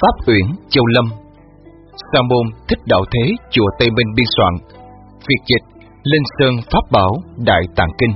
Pháp Uyển, Châu Lâm. Sa môn Thích Đạo Thế, chùa Tây Minh biên soạn. Việt dịch Linh Sơn Pháp Bảo Đại Tạng Kinh.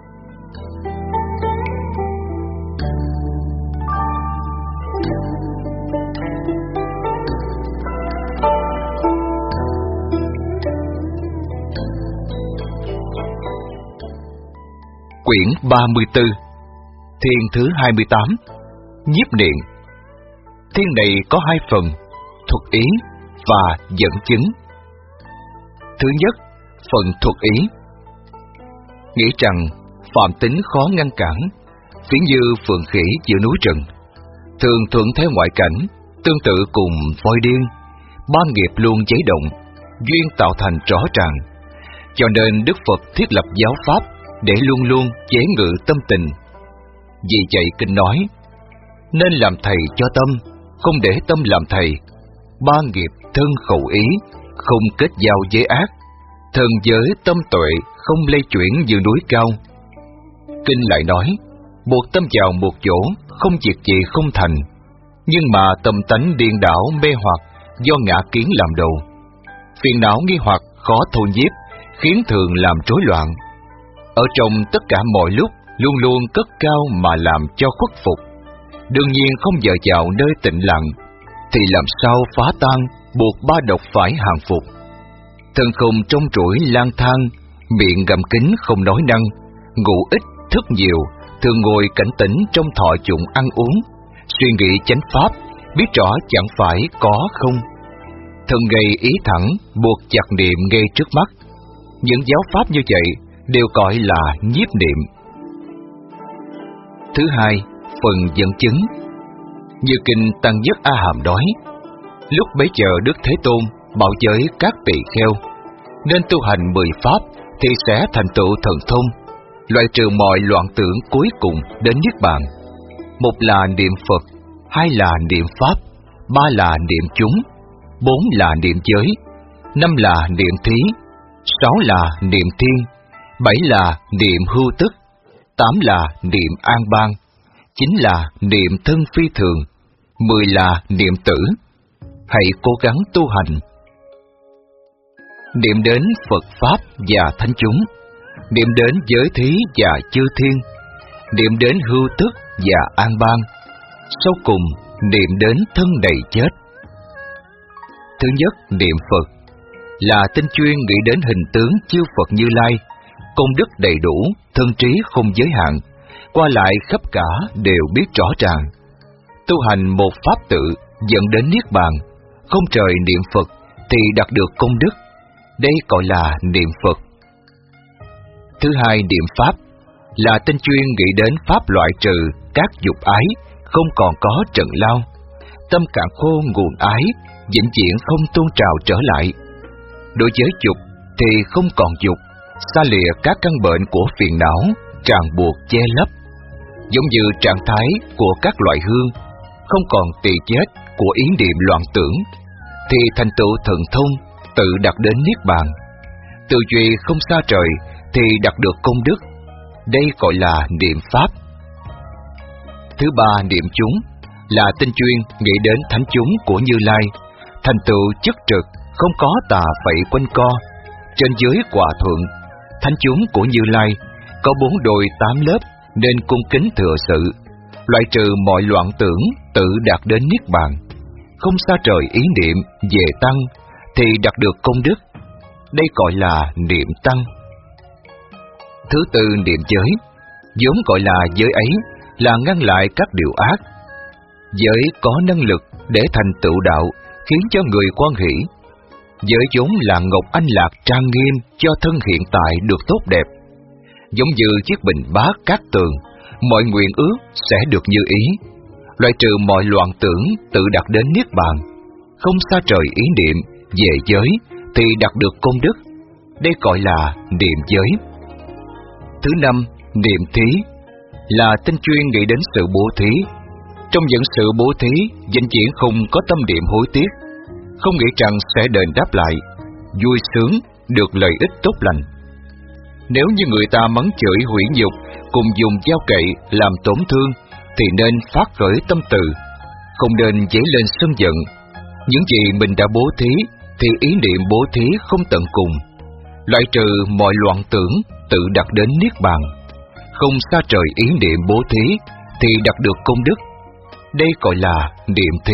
Quyển 34, Thiên thứ 28, Nhiếp Niệm. Thiên này có hai phần, thuật ý và dẫn chứng. Thứ nhất, phần thuật ý. Nghĩ rằng phạm tính khó ngăn cản, ví như phượng khỉ giữa núi rừng, thường thuận theo ngoại cảnh, tương tự cùng voi điên, ba nghiệp luôn giấy động, duyên tạo thành rõ ràng. Cho nên Đức Phật thiết lập giáo pháp để luôn luôn chế ngự tâm tình. Vì vậy kinh nói, nên làm thầy cho tâm, không để tâm làm thầy. Ba nghiệp thân khẩu ý, không kết giao với ác. Thần giới tâm tuệ, không lây chuyển như núi cao. Kinh lại nói, buộc tâm vào một chỗ, không việc gì không thành. Nhưng mà tâm tánh điên đảo mê hoặc, do ngã kiến làm đầu. Phiền não nghi hoặc khó thôn nhiếp, khiến thường làm rối loạn. Ở trong tất cả mọi lúc, luôn luôn cất cao mà làm cho khuất phục. Đương nhiên không dời vào nơi tịnh lặng, thì làm sao phá tan, buộc ba độc phải hàng phục. Thân không trong trũi lang thang, miệng gặm kín không nói năng, ngủ ít, thức nhiều, thường ngồi cảnh tỉnh trong thọ dụng ăn uống, suy nghĩ chánh pháp, biết rõ chẳng phải có không. Thân gây ý thẳng, buộc chặt niệm ngay trước mắt. Những giáo pháp như vậy đều gọi là nhiếp niệm. Thứ hai, phần dẫn chứng. Như kinh Tăng Nhất A Hàm nói, lúc bấy giờ Đức Thế Tôn bảo với các tỳ kheo, nên tu hành 10 pháp thì sẽ thành tựu thần thông, loại trừ mọi loạn tưởng cuối cùng đến niết bàn. Một là niệm Phật, hai là niệm Pháp, ba là niệm chúng, bốn là niệm giới, năm là niệm thí, sáu là niệm thiên, bảy là niệm hưu tức, tám là niệm an bang, chín là niệm thân phi thường, 10 là niệm tử. Hãy cố gắng tu hành. Niệm đến Phật Pháp và Thánh chúng, niệm đến giới thí và chư thiên, niệm đến hưu tức và an bang, sau cùng niệm đến thân này chết. Thứ nhất, niệm Phật là tinh chuyên nghĩ đến hình tướng chư Phật Như Lai, công đức đầy đủ, thân trí không giới hạn, qua lại khắp cả đều biết rõ ràng. Tu hành một pháp tự dẫn đến niết bàn, không trời niệm Phật thì đạt được công đức. Đây gọi là niệm Phật. Thứ hai, niệm Pháp là tinh chuyên nghĩ đến pháp loại trừ các dục ái, không còn có trận lao, tâm cạn khô nguồn ái, vĩnh viễn không tuôn trào trở lại. Đối với dục thì không còn dục, xa lìa các căn bệnh của phiền não, ràng buộc che lấp. Giống như trạng thái của các loại hương, không còn tỳ chết của ý niệm loạn tưởng, thì thành tựu thần thông, tự đạt đến niết bàn. Tư duy không xa trời thì đạt được công đức. Đây gọi là niệm Pháp. Thứ ba, niệm chúng là tinh chuyên nghĩ đến thánh chúng của Như Lai, thành tựu chức trực, không có tà phẩy quanh co, trên dưới hòa thuận. Thánh chúng của Như Lai có 4 đồi 8 lớp, nên cung kính thừa sự, loại trừ mọi loạn tưởng, tự đạt đến niết bàn. Không xa trời ý niệm về tăng thì đạt được công đức. Đây gọi là niệm tăng. Thứ tư, niệm giới. Vốn gọi là giới ấy là ngăn lại các điều ác. Giới có năng lực để thành tựu đạo, khiến cho người hoan hỷ. Giới vốn là ngọc anh lạc trang nghiêm cho thân hiện tại được tốt đẹp. Giống như chiếc bình bát cát tường, mọi nguyện ước sẽ được như ý, loại trừ mọi loạn tưởng, tự đạt đến niết bàn. Không xa trời ý niệm về giới thì đạt được công đức. Đây gọi là niệm giới. Thứ năm, niệm thí là tinh chuyên nghĩ đến sự bố thí. Trong những sự bố thí, vĩnh viễn không có tâm niệm hối tiếc, không nghĩ rằng sẽ đền đáp lại, vui sướng được lợi ích tốt lành. Nếu như người ta mắng chửi hủy nhục, cùng dùng dao cậy làm tổn thương, thì nên phát khởi tâm từ, không nên dấy lên sân giận. Những gì mình đã bố thí thì ý niệm bố thí không tận cùng, loại trừ mọi loạn tưởng, tự đạt đến niết bàn. Không xa rời ý niệm bố thí thì đạt được công đức. Đây gọi là niệm thí.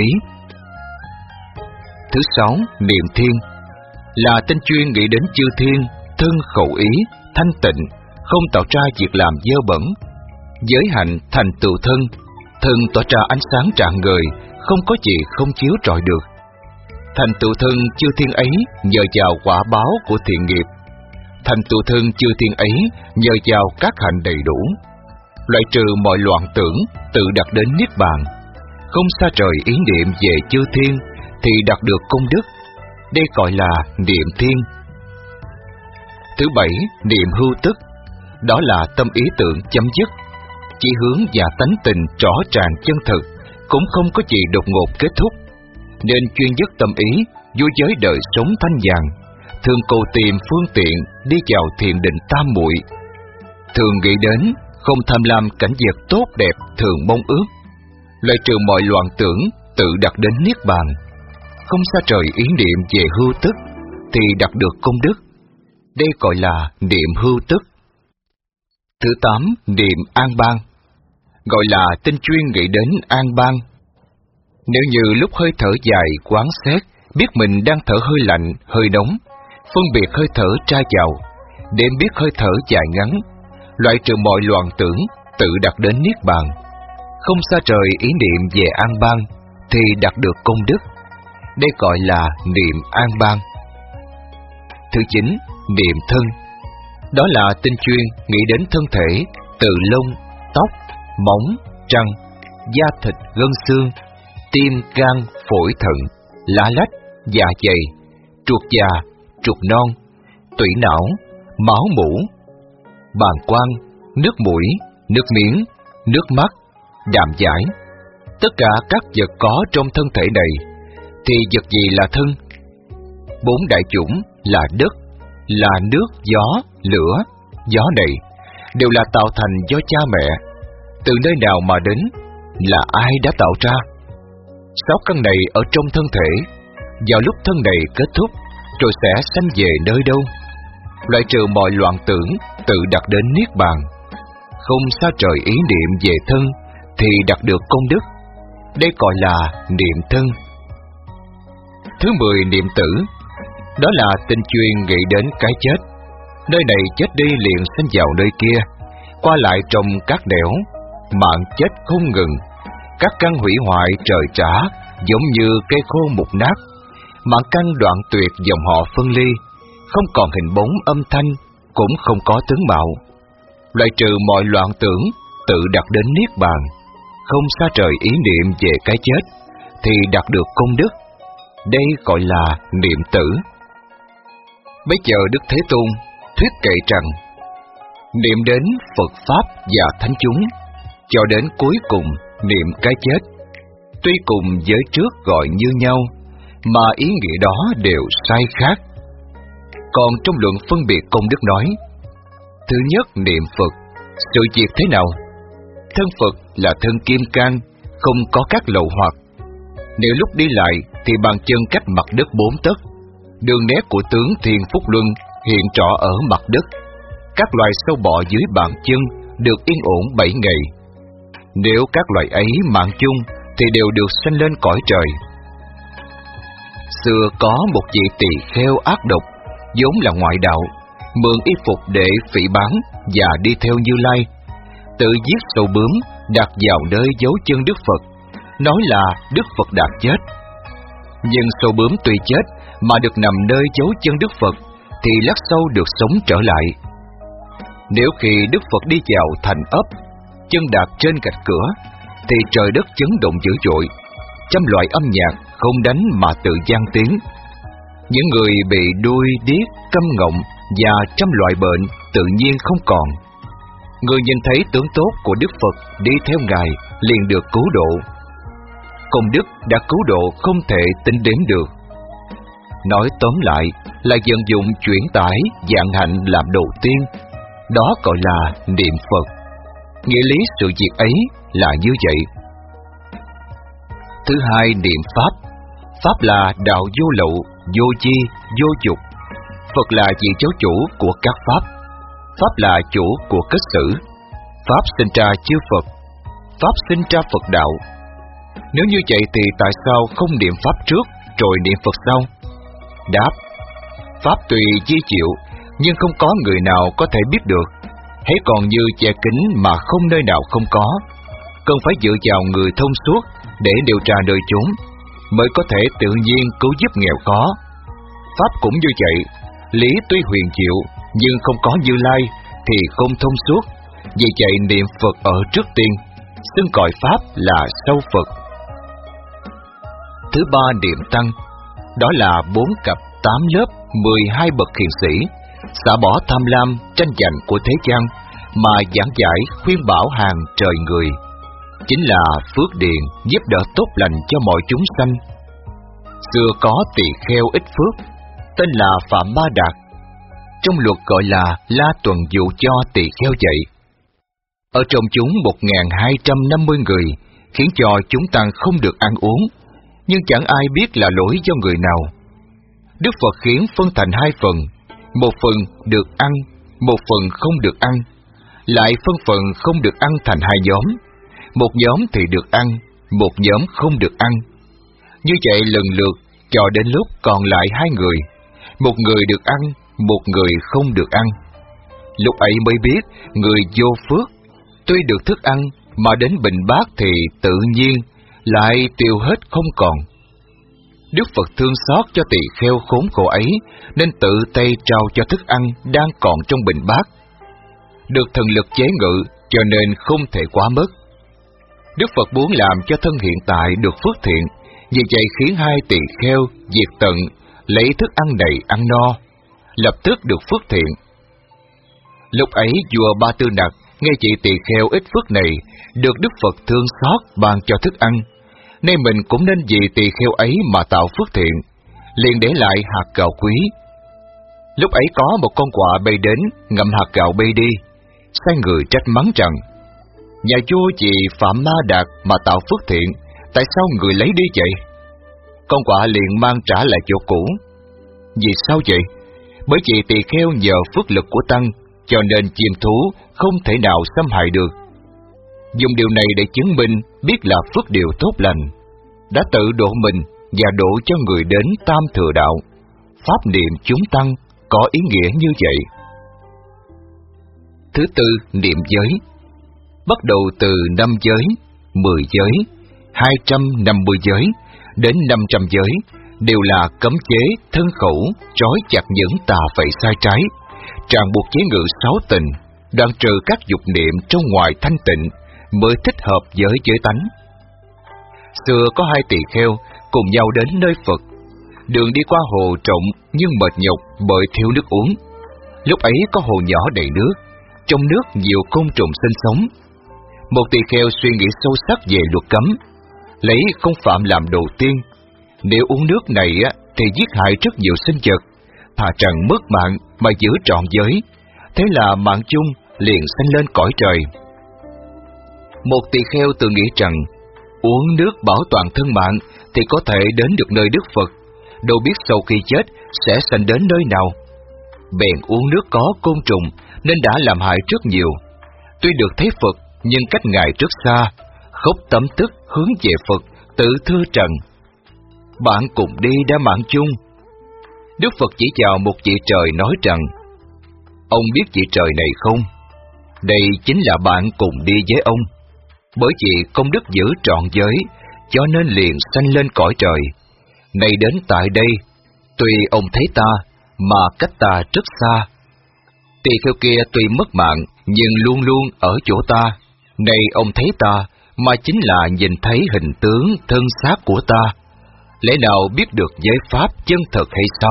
Thứ 6, niệm thiên là tên chuyên nghĩ đến chư thiên, thân khẩu ý thanh tịnh, không tạo ra việc làm dơ bẩn. Giới hạnh thành tựu thân, thân tỏa ra ánh sáng rạng ngời, không có gì không chiếu rọi được. Thành tựu thân chư thiên ấy nhờ vào quả báo của thiện nghiệp. Thành tựu thân chư thiên ấy nhờ vào các hạnh đầy đủ. Loại trừ mọi loạn tưởng, tự đạt đến niết bàn. Không xa rời ý niệm về chư thiên thì đạt được công đức. Đây gọi là niệm thiên. Thứ 7, niệm hưu tức. Đó là tâm ý tưởng chấm dứt, chỉ hướng và tánh tình rõ ràng chân thực, cũng không có gì đột ngột kết thúc. Nên chuyên dứt tâm ý, vui với đời sống thanh nhàn, thường cầu tìm phương tiện đi vào thiền định tam muội. Thường nghĩ đến, không tham lam cảnh vật tốt đẹp thường mong ước. Loại trừ mọi loạn tưởng, tự đạt đến niết bàn. Không xa rời ý niệm về hưu tức thì đạt được công đức. Đây gọi là niệm hưu tức. Thứ 8, niệm an bang. Gọi là tinh chuyên nghĩ đến an bang. Nếu như lúc hơi thở dài quán xét, biết mình đang thở hơi lạnh, hơi nóng, phân biệt hơi thở ra vào, đếm biết hơi thở dài ngắn, loại trừ mọi loạn tưởng, tự đạt đến niết bàn. Không xa rời ý niệm về an bang thì đạt được công đức. Đây gọi là niệm an bang. Thứ 9, niệm thân. Đó là tinh chuyên nghĩ đến thân thể, từ lông, tóc, móng, răng, da thịt, gân xương, tim, gan, phổi, thận, lá lách, dạ dày, ruột già, ruột non, tủy não, máu mủ, bàng quang, nước mũi, nước miếng, nước mắt, đàm giải. Tất cả các vật có trong thân thể này thì vật gì là thân? 4 đại chủng là đất, là nước, gió, lửa, gió này đều là tạo thành do cha mẹ. Từ nơi nào mà đến? Là ai đã tạo ra? 6 căn này ở trong thân thể, vào lúc thân này kết thúc, rồi sẽ sanh về nơi đâu? Loại trừ mọi loạn tưởng, tự đạt đến niết bàn. Không xa rời ý niệm về thân thì đạt được công đức. Đây gọi là niệm thân. Thứ 10, niệm tử. Đó là tinh chuyên nghĩ đến cái chết. Nơi này chết đi liền sanh vào nơi kia, qua lại trong các nẻo, mạng chết không ngừng. Các căn hủy hoại trời trả, giống như cây khô mục nát. Mạng căn đoạn tuyệt, dòng họ phân ly, không còn hình bóng âm thanh, cũng không có tướng mạo. Loại trừ mọi loạn tưởng, tự đạt đến niết bàn. Không xa rời ý niệm về cái chết thì đạt được công đức. Đây gọi là niệm tử. Bây giờ Đức Thế Tôn thuyết kệ rằng niệm đến Phật Pháp và Thánh chúng, cho đến cuối cùng niệm cái chết. Tuy cùng giới trước gọi như nhau, mà ý nghĩa đó đều sai khác. Còn trong luận phân biệt công đức nói, thứ nhất, niệm Phật, sự việc thế nào? Thân Phật là thân kim cang, không có các lậu hoặc. Nếu lúc đi lại thì bàn chân cách mặt đất 4 tấc. Đường nét của tướng Thiên Phúc Luân hiện rõ ở mặt đất. Các loài sâu bọ dưới bàn chân được yên ổn 7 ngày. Nếu các loài ấy mạng chung thì đều được sanh lên cõi trời. Xưa có một vị tỳ kheo ác độc, vốn là ngoại đạo, mượn y phục để phỉ báng và đi theo Như Lai, tự giết sâu bướm đặt vào nơi dấu chân Đức Phật, nói là Đức Phật đã chết. Nhưng sâu bướm tuy chết mà được nằm nơi dấu chân Đức Phật thì lát sau được sống trở lại. Nếu khi Đức Phật đi vào thành ấp, chân đạp trên gạch cửa, thì trời đất chấn động dữ dội, trăm loại âm nhạc không đánh mà tự vang tiếng. Những người bị đuôi điếc, câm ngọng và trăm loại bệnh tự nhiên không còn. Người nhìn thấy tướng tốt của Đức Phật đi theo Ngài liền được cứu độ. Công đức đã cứu độ không thể tính đếm được. Nói tóm lại là vận dụng chuyển tải vạn hạnh làm đầu tiên, đó gọi là niệm Phật. Nghĩa lý sự việc ấy là như vậy. Thứ hai, niệm Pháp. Pháp là đạo vô lậu, vô chi, vô dục. Phật là vị giáo chủ của các Pháp. Pháp là chủ của kết sử. Pháp sinh ra chư Phật. Pháp sinh ra Phật đạo. Nếu như vậy thì tại sao không niệm Pháp trước rồi niệm Phật sau? Đáp: Pháp tùy di diệu, nhưng không có người nào có thể biết được. Hễ còn như che kính mà không nơi nào không có. Cần phải dựa vào người thông suốt để điều tra nơi chúng, mới có thể tự nhiên cứu giúp nghèo khó. Pháp cũng như vậy, lý tuy huyền diệu, nhưng không có Như Lai thì không thông suốt. Vì vậy niệm Phật ở trước tiên, xưng gọi Pháp là sau Phật. Thứ ba, niệm Tăng. Đó là 4 cặp 8 lớp 12 bậc hiền sĩ, xả bỏ tham lam tranh giành của thế gian, mà giảng giải khuyên bảo hàng trời người. Chính là phước điền giúp đỡ tốt lành cho mọi chúng sanh. Xưa có tỳ kheo ít phước, tên là Phạm Ba Đạt. Trong luật gọi là La Tuần dụ cho tỳ kheo vậy. Ở trong chúng 1250 người, khiến cho chúng tăng không được ăn uống, nhưng chẳng ai biết là lỗi do người nào. Đức Phật khiến phân thành 2 phần, một phần được ăn, một phần không được ăn, lại phân phần không được ăn thành 2 nhóm. Một nhóm thì được ăn, một nhóm không được ăn. Như vậy lần lượt cho đến lúc còn lại 2 người, một người được ăn, một người không được ăn. Lúc ấy mới biết người vô phước, tuy được thức ăn mà đến bình bát thì tự nhiên lại tiêu hết không còn. Đức Phật thương xót cho tỳ kheo khốn khổ ấy, nên tự tay trao cho thức ăn đang còn trong bình bát. Được thần lực chế ngự, cho nên không thể quá mất. Đức Phật muốn làm cho thân hiện tại được phước thiện, vì vậy khiến 2 tỳ kheo diệt tận, lấy thức ăn đầy ăn no, lập tức được phước thiện. Lúc ấy vua Ba Tư Nặc nghe chị tỳ kheo ít phước này được Đức Phật thương xót ban cho thức ăn, nên mình cũng nên vì tỳ kheo ấy mà tạo phước thiện, liền để lại hạt gạo quý. Lúc ấy có một con quạ bay đến ngậm hạt gạo bay đi, sai người trách mắng rằng: nhà vua vì Phạm Ma Đạt mà tạo phước thiện, tại sao người lấy đi vậy? Con quạ liền mang trả lại chỗ cũ. Vì sao vậy? Bởi vì tỳ kheo nhờ phước lực của tăng, cho nên chim thú không thể nào xâm hại được. Dùng điều này để chứng minh biết là phước điều tốt lành, đã tự độ mình và độ cho người đến tam thừa đạo. Pháp niệm chúng tăng có ý nghĩa như vậy. Thứ tư, niệm giới. Bắt đầu từ 5 giới, 10 giới, 250 giới đến 500 giới đều là cấm chế thân khẩu, trói chặt những tà phẩy sai trái, ràng buộc chế ngự 6 tình, đoạn trừ các dục niệm trong ngoài thanh tịnh, mới thích hợp với giới tánh. Xưa có 2 tỳ kheo cùng nhau đến nơi Phật. Đường đi qua hồ rộng nhưng mệt nhọc bởi thiếu nước uống. Lúc ấy có hồ nhỏ đầy nước, trong nước nhiều côn trùng sinh sống. Một tỳ kheo suy nghĩ sâu sắc về luật cấm, lấy không phạm làm đầu tiên. Nếu uống nước này thì giết hại rất nhiều sinh vật, thà rằng mất mạng mà giữ trọn giới. Thế là mạng chung liền sanh lên cõi trời. Một tỳ kheo tự nghĩ rằng uống nước bảo toàn thân mạng thì có thể đến được nơi Đức Phật, đâu biết sau khi chết sẽ sanh đến nơi nào. Bèn uống nước có côn trùng nên đã làm hại rất nhiều. Tuy được thấy Phật nhưng cách Ngài rất xa, khóc tấm tức hướng về Phật, tự thưa trần: bạn cùng đi đã mạng chung. Đức Phật chỉ vào một vị trời nói rằng: ông biết vị trời này không? Đây chính là bạn cùng đi với ông. Bởi vì công đức giữ trọn giới, cho nên liền sanh lên cõi trời. Nay đến tại đây, tuy ông thấy ta, mà cách ta rất xa. Tỳ kheo kia tuy mất mạng, nhưng luôn luôn ở chỗ ta. Nay ông thấy ta, mà chính là nhìn thấy hình tướng thân xác của ta. Lẽ nào biết được giới pháp chân thật hay sao?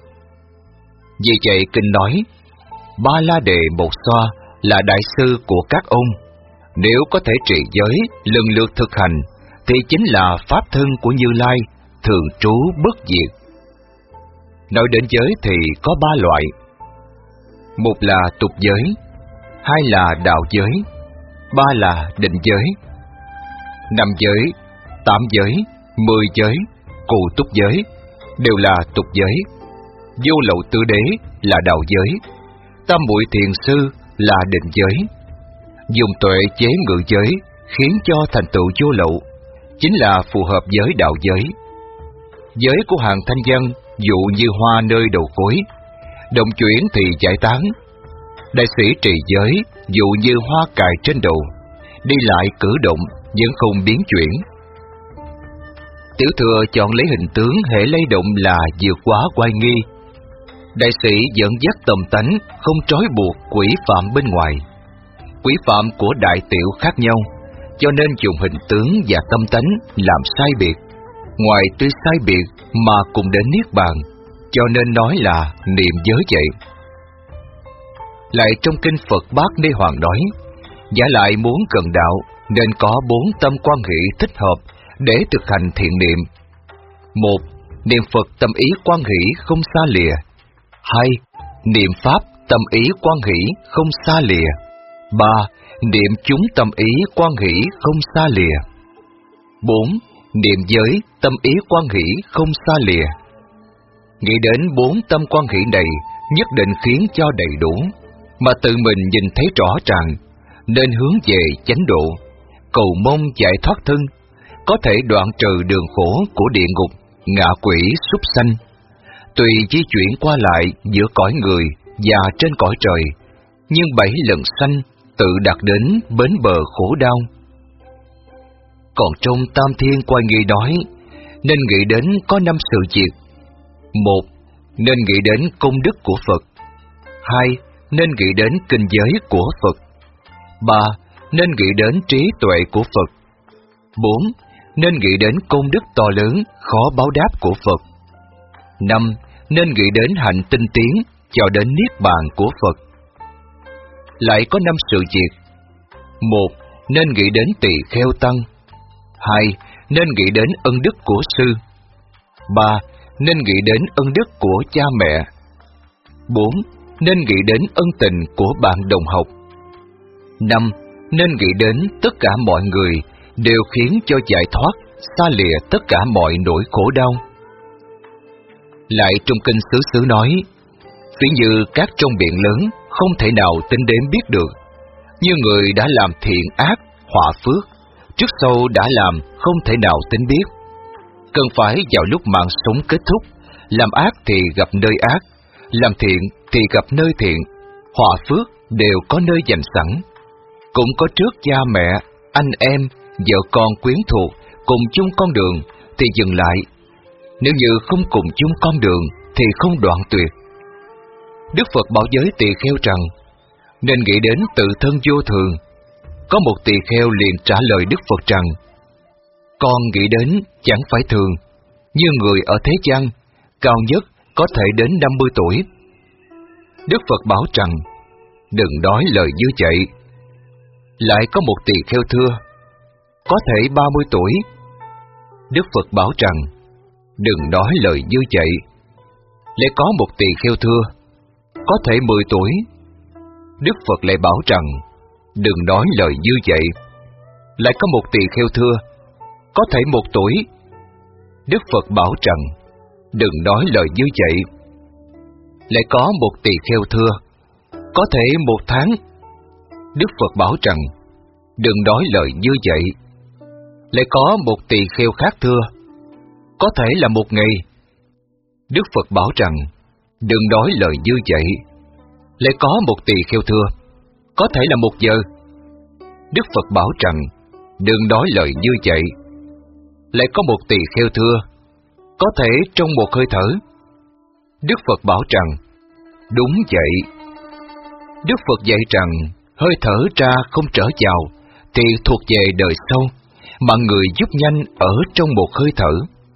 Vì vậy kinh nói, Ba La Đề Một Xoa là đại sư của các ông. Nếu có thể trì giới, lần lượt thực hành, thì chính là pháp thân của Như Lai, thường trú bất diệt. Nói đến giới thì có 3 loại. Một là tục giới, 2 là đạo giới, 3 là định giới. 5 giới, 8 giới, 10 giới, cụ túc giới đều là tục giới, vô lậu tứ đế là đạo giới, tam muội thiền sư là định giới. Dùng tuệ chế ngự giới khiến cho thành tựu vô lậu, chính là phù hợp với đạo giới. Giới của hàng thanh văn dụ như hoa nơi đầu gối, động chuyển thì giải tán. Đại sĩ trì giới dụ như hoa cài trên đầu, đi lại cử động vẫn không biến chuyển. Tiểu thừa chọn lấy hình tướng hệ lay động là vượt quá oai nghi. Đại sĩ dẫn dắt tâm tánh, không trói buộc quỷ phạm bên ngoài. Quỷ phạm của đại tiểu khác nhau, cho nên dùng hình tướng và tâm tánh làm sai biệt. Ngoài tuy sai biệt mà cùng đến niết bàn, cho nên nói là niệm giới vậy. Lại trong kinh Phật Bát Ni Hoàng nói, giả lại muốn cần đạo nên có 4 tâm quan hệ thích hợp để thực hành thiện niệm. 1. Niệm Phật tâm ý quan hỷ không xa lìa. 2. Niệm Pháp tâm ý quan hỷ không xa lìa. 3. Niệm chúng tâm ý quan hỷ không xa lìa. 4. Niệm giới tâm ý quan hỷ không xa lìa. Nghĩ đến 4 tâm quan hỷ này nhất định khiến cho đầy đủ, mà tự mình nhìn thấy rõ ràng, nên hướng về chánh độ, cầu mong giải thoát thân, có thể đoạn trừ đường khổ của địa ngục, ngạ quỷ, súc sanh. Tùy di chuyển qua lại giữa cõi người và trên cõi trời, nhưng 7 lần sanh tự đạt đến bến bờ khổ đau. Còn trong Tam Thiên Oai Nghi nói, nên nghĩ đến có 5 sự việc. 1. Nên nghĩ đến công đức của Phật. 2. Nên nghĩ đến kinh giới của Phật. 3. Nên nghĩ đến trí tuệ của Phật. 4. Nên nghĩ đến công đức to lớn, khó báo đáp của Phật. 5. Nên nghĩ đến hạnh tinh tiến, cho đến niết bàn của Phật. Lại có 5 sự việc. 1. Nên nghĩ đến tỳ kheo tăng. 2. Nên nghĩ đến ân đức của sư. 3. Nên nghĩ đến ân đức của cha mẹ. 4. Nên nghĩ đến ân tình của bạn đồng học. 5. Nên nghĩ đến tất cả mọi người đều khiến cho giải thoát, xa lìa tất cả mọi nỗi khổ đau. Lại trong kinh Xứ Xứ nói, ví như cát trong biển lớn không thể nào tính đếm biết được, như người đã làm thiện ác, họa phước, trước sau đã làm không thể nào tính biết. Cần phải vào lúc mạng sống kết thúc, làm ác thì gặp nơi ác, làm thiện thì gặp nơi thiện, họa phước đều có nơi dành sẵn. Cũng có trước cha mẹ, anh em, vợ con quyến thuộc cùng chung con đường thì dừng lại. Nếu như không cùng chung con đường thì không đoạn tuyệt. Đức Phật bảo giới tỳ kheo rằng, nên nghĩ đến tự thân vô thường. Có một tỳ kheo liền trả lời Đức Phật rằng, con nghĩ đến chẳng phải thường, như người ở thế gian, cao nhất có thể đến 50 tuổi. Đức Phật bảo rằng, đừng nói lời như vậy. Lại có một tỳ kheo thưa, có thể 30 tuổi. Đức Phật bảo rằng, đừng nói lời như vậy. Lại có một tỳ kheo thưa, có thể 10 tuổi. Đức Phật lại bảo rằng, đừng nói lời như vậy. Lại có một tỳ kheo thưa, có thể 1 tuổi. Đức Phật bảo rằng, đừng nói lời như vậy. Lại có một tỳ kheo thưa, có thể 1 tháng. Đức Phật bảo rằng, đừng nói lời như vậy. Lại có một tỳ kheo khác thưa, có thể là 1 ngày. Đức Phật bảo rằng, đừng nói lời như vậy. Lại có một tỳ kheo thưa, có thể là 1 giờ. Đức Phật bảo rằng, đừng nói lời như vậy. Lại có một tỳ kheo thưa, có thể trong 1 hơi thở. Đức Phật bảo rằng, đúng vậy. Đức Phật dạy rằng, hơi thở ra không trở vào thì thuộc về đời sau, mà người giúp nhanh ở trong 1 hơi thở.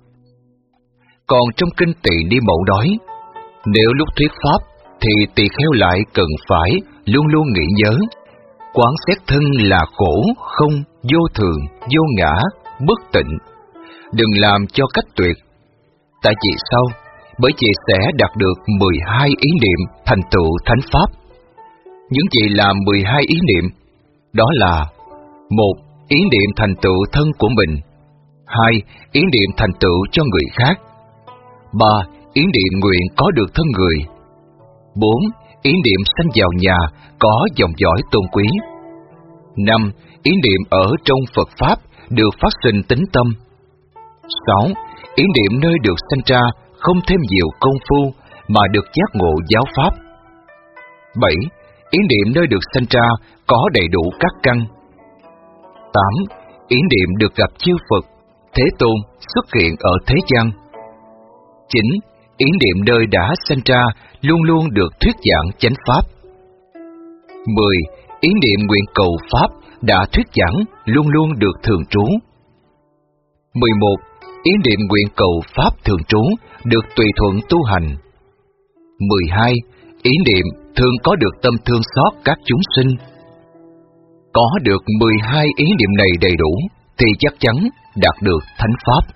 Còn trong kinh Tỳ Ni Mậu nói, nếu lúc thuyết pháp thì tỳ kheo lại cần phải luôn luôn nghĩ nhớ, quán xét thân là khổ, không, vô thường, vô ngã, bất tịnh. Đừng làm cho cách tuyệt. Tại vì sao? Bởi vì sẽ đạt được 12 ý niệm thành tựu thánh pháp. Những gì là 12 ý niệm? Đó là: 1. Ý niệm thành tựu thân của mình. 2. Ý niệm thành tựu cho người khác. 3. Ý niệm nguyện có được thân người. 4. Ý niệm sanh vào nhà có dòng dõi tôn quý. 5. Ý niệm ở trong Phật Pháp được phát sinh tín tâm. 6. Ý niệm nơi được sanh ra không thêm nhiều công phu mà được giác ngộ giáo Pháp. 7. Ý niệm nơi được sanh ra có đầy đủ các căn. 8. Ý niệm được gặp chư Phật, Thế Tôn xuất hiện ở thế gian. 9. Ý niệm nơi đã sanh ra luôn luôn được thuyết giảng chánh Pháp. 10. Ý niệm nguyện cầu Pháp đã thuyết giảng luôn luôn được thường trú. 11. Ý niệm nguyện cầu Pháp thường trú được tùy thuận tu hành. 12. Ý niệm thường có được tâm thương xót các chúng sinh. Có được 12 ý niệm này đầy đủ thì chắc chắn đạt được thánh Pháp.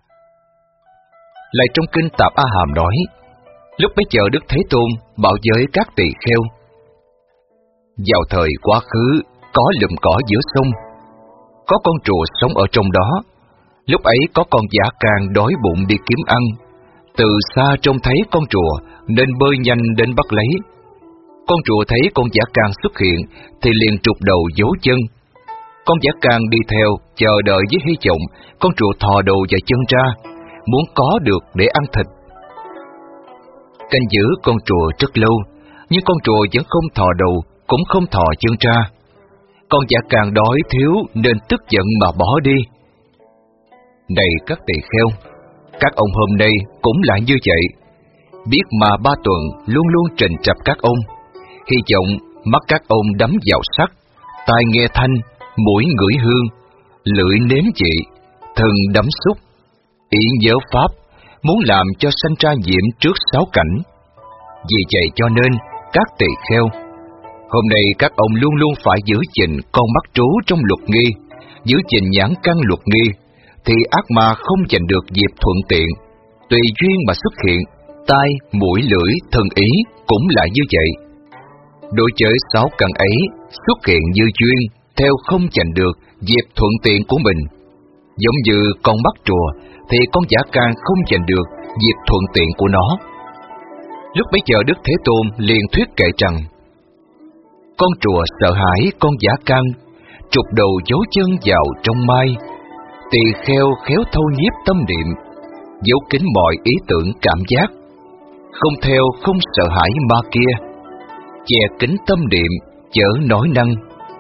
Lại trong kinh Tạp A Hàm nói, lúc bấy giờ Đức Thế Tôn bảo với các tỳ kheo: vào thời quá khứ có lùm cỏ giữa sông, có con trùa sống ở trong đó. Lúc ấy có con dã càng đói bụng đi kiếm ăn, từ xa trông thấy con trùa nên bơi nhanh đến bắt lấy. Con trùa thấy con dã càng xuất hiện thì liền trục đầu giấu chân. Con dã càng đi theo chờ đợi với hy vọng con trùa thò đầu và chân ra, muốn có được để ăn thịt. Canh giữ con trùa rất lâu, nhưng con trùa vẫn không thò đầu, cũng không thò chân ra. Con dã càng đói thiếu nên tức giận mà bỏ đi. Này các tỳ kheo, các ông hôm nay cũng lại như vậy. Biết mà 3 tuần luôn luôn trình trập các ông, hy vọng mắt các ông đắm vào sắc, tai nghe thanh, mũi ngửi hương, lưỡi nếm vị, thân đắm xúc, ý nhớ Pháp, muốn làm cho sanh ra nhiễm trước 6 cảnh. Vì vậy cho nên, các tỳ kheo, hôm nay các ông luôn luôn phải giữ gìn con mắt trú trong luật nghi, giữ gìn nhãn căn luật nghi, thì ác ma không giành được dịp thuận tiện, tùy duyên mà xuất hiện. Tai, mũi, lưỡi, thân ý cũng lại như vậy. Đối với 6 căn ấy xuất hiện như duyên, theo không giành được dịp thuận tiện của mình. Giống như con bắt trùa, thì con dã càng không giành được dịp thuận tiện của nó. Lúc bấy giờ Đức Thế Tôn liền thuyết kệ rằng: con trùa sợ hãi con dã càng, trục đầu giấu chân vào trong mai. Tỳ kheo khéo thâu nhiếp tâm niệm, giấu kín mọi ý tưởng cảm giác, không theo không sợ hãi ma kia, che kín tâm niệm chớ nói năng.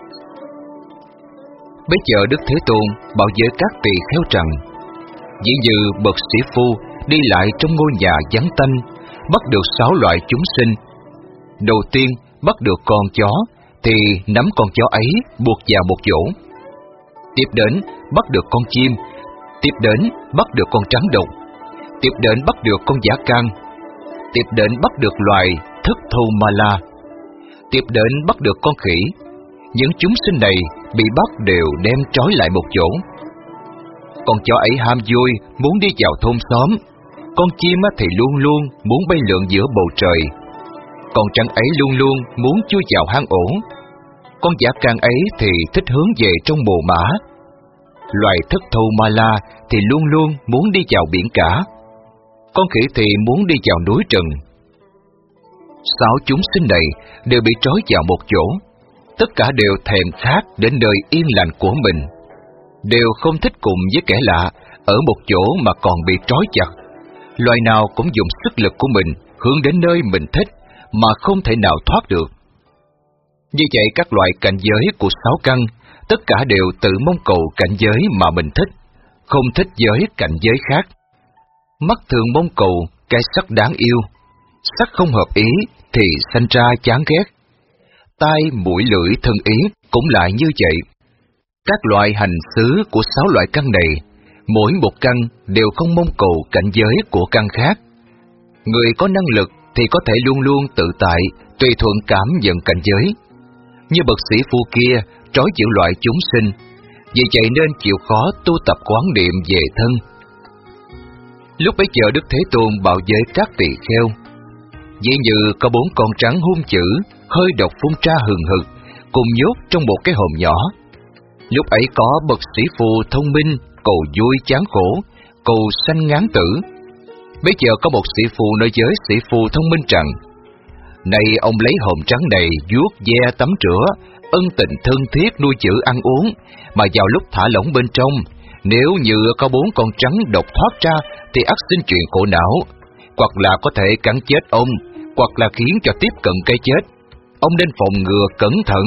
Bây giờ Đức Thế Tôn bảo với các tỳ kheo rằng: dĩ như bậc sĩ phu đi lại trong ngôi nhà vắng tanh, bắt được 6 loại chúng sinh. Đầu tiên bắt được con chó thì nắm con chó ấy buộc vào một chỗ. Tiếp đến bắt được con chim, tiếp đến bắt được con trắng độc, tiếp đến bắt được con dã càng, tiếp đến bắt được loài thất thâu ma la, tiếp đến bắt được con khỉ. Những chúng sinh này bị bắt đều đem trói lại một chỗ. Con chó ấy ham vui muốn đi vào thôn xóm, con chim thì luôn luôn muốn bay lượn giữa bầu trời, con trắng ấy luôn luôn muốn chui vào hang ổ, con dã càng ấy thì thích hướng về trong mồ mã, loài thất thâu ma la thì luôn luôn muốn đi vào biển cả, con khỉ thì muốn đi vào núi rừng. 6 chúng sinh này đều bị trói vào một chỗ, tất cả đều thèm khát đến nơi yên lành của mình, đều không thích cùng với kẻ lạ ở một chỗ mà còn bị trói chặt. Loài nào cũng dùng sức lực của mình hướng đến nơi mình thích mà không thể nào thoát được. Như vậy các loại cảnh giới của 6 căn tất cả đều tự mong cầu cảnh giới mà mình thích, không thích giới cảnh giới khác. Mắt thường mong cầu cái sắc đáng yêu, sắc không hợp ý thì sanh ra chán ghét. Tai, mũi, lưỡi, thân ý cũng lại như vậy. Các loại hành xứ của 6 loại căn này, mỗi một căn đều không mong cầu cảnh giới của căn khác. Người có năng lực thì có thể luôn luôn tự tại, tùy thuận cảm nhận cảnh giới. Như bậc sĩ phu kia trói giữ loại chúng sinh, vì vậy nên chịu khó tu tập quán niệm về thân. Lúc bấy giờ Đức Thế Tôn bảo với các tỳ kheo: dĩ như có 4 con trắng hung dữ, hơi độc phun ra hừng hực, cùng nhốt trong một cái hòm nhỏ. Lúc ấy có bậc sĩ phu thông minh cầu vui chán khổ, cầu sanh ngán tử. Bây giờ có một sĩ phu nói với sĩ phu thông minh rằng: Này ông lấy hòm trắng này vuốt ve tắm rửa, ân tình thân thiết nuôi chữ ăn uống, mà vào lúc thả lỏng bên trong, nếu như có 4 con trắng độc thoát ra thì ắt sinh chuyện khổ não, hoặc là có thể cắn chết ông, hoặc là khiến cho tiếp cận cái chết. Ông nên phòng ngừa cẩn thận.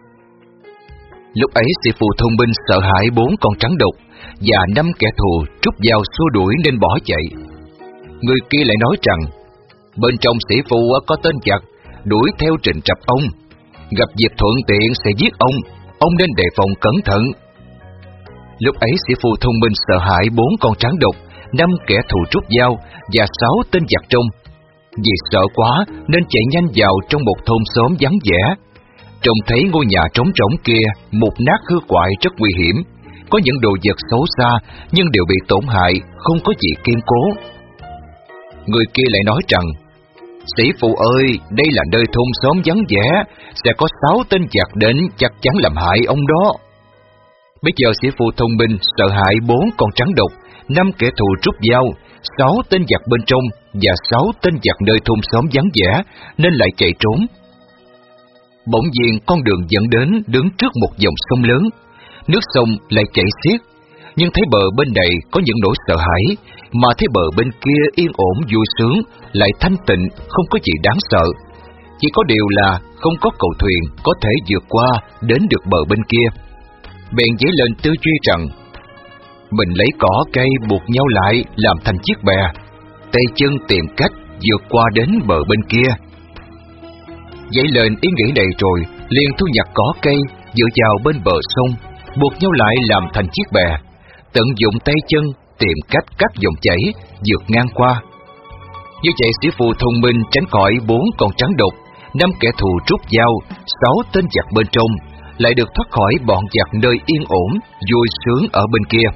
Lúc ấy sĩ phu thông minh sợ hãi 4 con trắng độc và 5 kẻ thù rút dao xua đuổi nên bỏ chạy. Người kia lại nói rằng: Bên trong sĩ phu có tên giặc đuổi theo trình trập ông, gặp dịp thuận tiện sẽ giết ông nên đề phòng cẩn thận. Lúc ấy sĩ phu thông minh sợ hãi 4 con trắng độc, 5 kẻ thù rút dao và 6 tên giặc trong. Vì sợ quá nên chạy nhanh vào trong một thôn xóm vắng vẻ. Trông thấy ngôi nhà trống rỗng kia mục nát hư hoại rất nguy hiểm, có những đồ vật xấu xa nhưng đều bị tổn hại, không có gì kiên cố. Người kia lại nói rằng: Sĩ phụ ơi, đây là nơi thôn xóm vắng vẻ, sẽ có 6 tên giặc đến chắc chắn làm hại ông đó. Bây giờ sĩ phụ thông minh sợ hãi 4 con trắng độc, 5 kẻ thù rút dao, 6 tên giặc bên trong và 6 tên giặc nơi thôn xóm vắng vẻ nên lại chạy trốn. Bỗng nhiên con đường dẫn đến đứng trước một dòng sông lớn, nước sông lại chảy xiết, nhưng thấy bờ bên này có những nỗi sợ hãi, mà thấy bờ bên kia yên ổn vui sướng, lại thanh tịnh, không có gì đáng sợ. Chỉ có điều là không có cầu thuyền có thể vượt qua đến được bờ bên kia. Bèn dấy lên tư duy rằng: Mình lấy cỏ cây buộc nhau lại làm thành chiếc bè, tay chân tìm cách vượt qua đến bờ bên kia. Dấy lên ý nghĩ này rồi, liền thu nhặt cỏ cây dựa vào bên bờ sông, buộc nhau lại làm thành chiếc bè, tận dụng tay chân tìm cách cắt dòng chảy vượt ngang qua. Như vậy sĩ phu thông minh tránh khỏi 4 con trắng độc, 5 kẻ thù rút dao, 6 tên giặc bên trong, lại được thoát khỏi bọn giặc nơi yên ổn, vui sướng ở bên kia.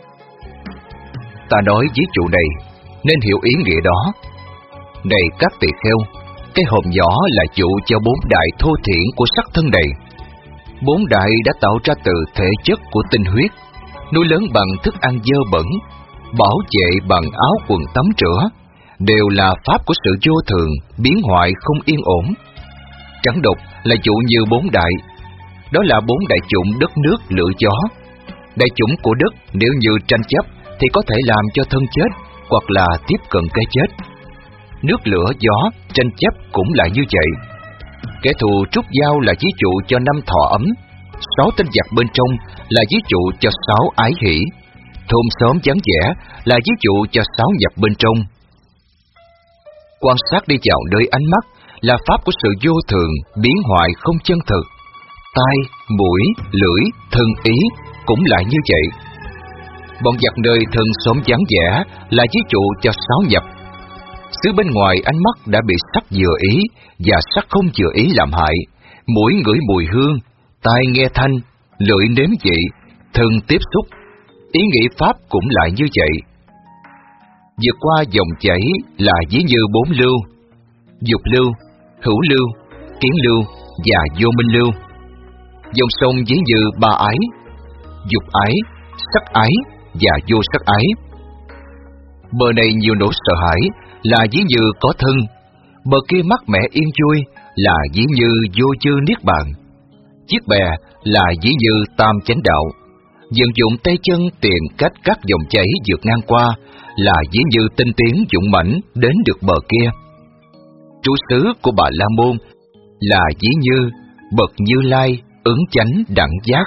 Ta nói ví dụ này nên hiểu ý nghĩa đó. Này các tỳ kheo, cái hòm nhỏ là dụ cho 4 đại thô thiển của sắc thân này. 4 đại đã tạo ra từ thể chất của tinh huyết, nuôi lớn bằng thức ăn dơ bẩn, bảo vệ bằng áo quần tắm rửa, đều là pháp của sự vô thường, biến hoại không yên ổn. Trắng độc là dụ như 4 đại, đó là 4 đại chủng đất nước lửa gió. Đại chủng của đất nếu như tranh chấp thì có thể làm cho thân chết, hoặc là tiếp cận cái chết. Nước lửa gió tranh chấp cũng là như vậy. Kẻ thù trút dao là ví dụ cho 5 thọ ấm, 6 tên giặc bên trong là ví dụ cho 6 ái hỷ, thôn xóm vắng vẻ là ví dụ cho 6 nhập bên trong. Quan sát đi vào nơi ánh mắt là pháp của sự vô thường, biến hoại không chân thực. Tai, mũi, lưỡi, thân ý cũng lại như vậy. Bọn giặc nơi thân xóm vắng vẻ là ví dụ cho 6 nhập. Xứ bên ngoài ánh mắt đã bị sắc vừa ý và sắc không vừa ý làm hại, mũi ngửi mùi hương, tai nghe thanh, lưỡi nếm vị, thân tiếp xúc, ý nghĩ pháp cũng lại như vậy. Vượt qua dòng chảy là ví như 4 lưu: dục lưu, hữu lưu, kiến lưu và vô minh lưu. Dòng sông ví như 3 ái: dục ái, sắc ái và vô sắc ái. Bờ này nhiều nỗi sợ hãi là ví như có thân, bờ kia mát mẻ yên vui là ví như vô chư niết bàn. Chiếc bè là ví như tam chánh đạo, vận dụng tay chân tìm cách các dòng chảy vượt ngang qua là ví như tinh tiến dũng mãnh đến được bờ kia. Trú xứ của Bà La Môn là ví như bậc Như Lai ứng chánh đẳng giác.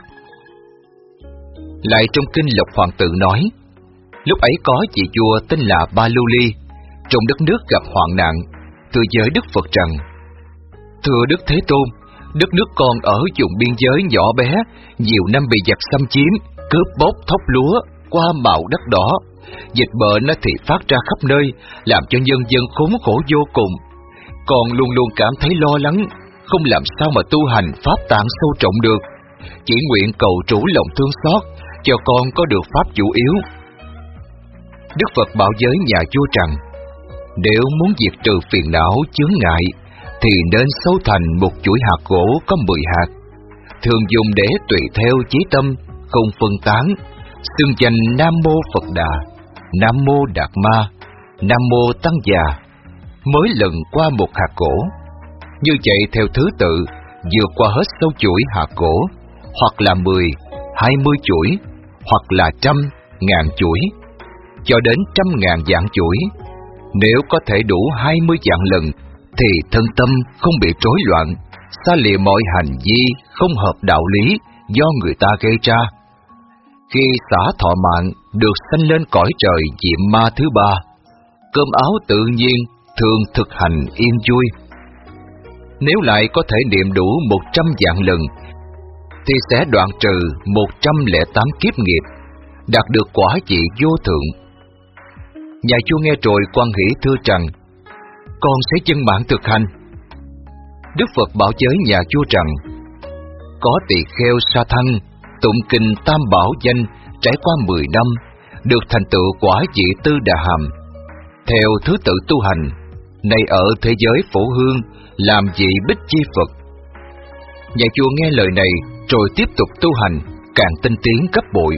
Lại trong kinh Lộc Hoàng Tự nói, lúc ấy có vị vua tên là Ba Lưu Ly, trong đất nước gặp hoạn nạn, thưa với Đức Phật rằng: Thưa Đức Thế Tôn, đất nước con ở vùng biên giới nhỏ bé, nhiều năm bị giặc xâm chiếm, cướp bóc thóc lúa, qua mạo đất đỏ, dịch bệnh thì phát ra khắp nơi, làm cho nhân dân khốn khổ vô cùng. Con luôn luôn cảm thấy lo lắng, không làm sao mà tu hành pháp tạng sâu trọng được. Chỉ nguyện cầu chủ lòng thương xót, cho con có được pháp chủ yếu. Đức Phật bảo với nhà vua rằng: Nếu muốn diệt trừ phiền não chướng ngại, thì nên sâu thành một chuỗi hạt gỗ có 10 hạt, thường dùng để tùy theo chí tâm, không phân tán, xưng danh Nam Mô Phật Đà, Nam Mô Đạt Ma, Nam Mô Tăng Già, mới lần qua một hạt cổ. Như vậy theo thứ tự, vượt qua hết sâu chuỗi hạt cổ, hoặc là 10, 20 chuỗi, hoặc là 100, 1000 chuỗi, cho đến 100.000 vạn chuỗi. Nếu có thể đủ 20 vạn lần, thì thân tâm không bị rối loạn, xa lìa mọi hành vi không hợp đạo lý do người ta gây ra. Khi xả thọ mạng được sanh lên cõi trời diệm ma thứ 3, cơm áo tự nhiên, thường thực hành yên vui. Nếu lại có thể niệm đủ 100 vạn lần, thì sẽ đoạn trừ 108 kiếp nghiệp, đạt được quả vị vô thượng. Nhà vua nghe rồi quan hỷ thưa rằng: con sẽ chân mạng thực hành. Đức Phật bảo với nhà vua rằng: có tỳ kheo Sa Thân tụng kinh Tam Bảo danh trải qua 10 năm, được thành tựu quả vị Tư Đà Hàm. Theo thứ tự tu hành, nay ở thế giới Phổ Hương làm vị Bích Chi Phật. Nhà vua nghe lời này rồi tiếp tục tu hành, càng tinh tiến gấp bội.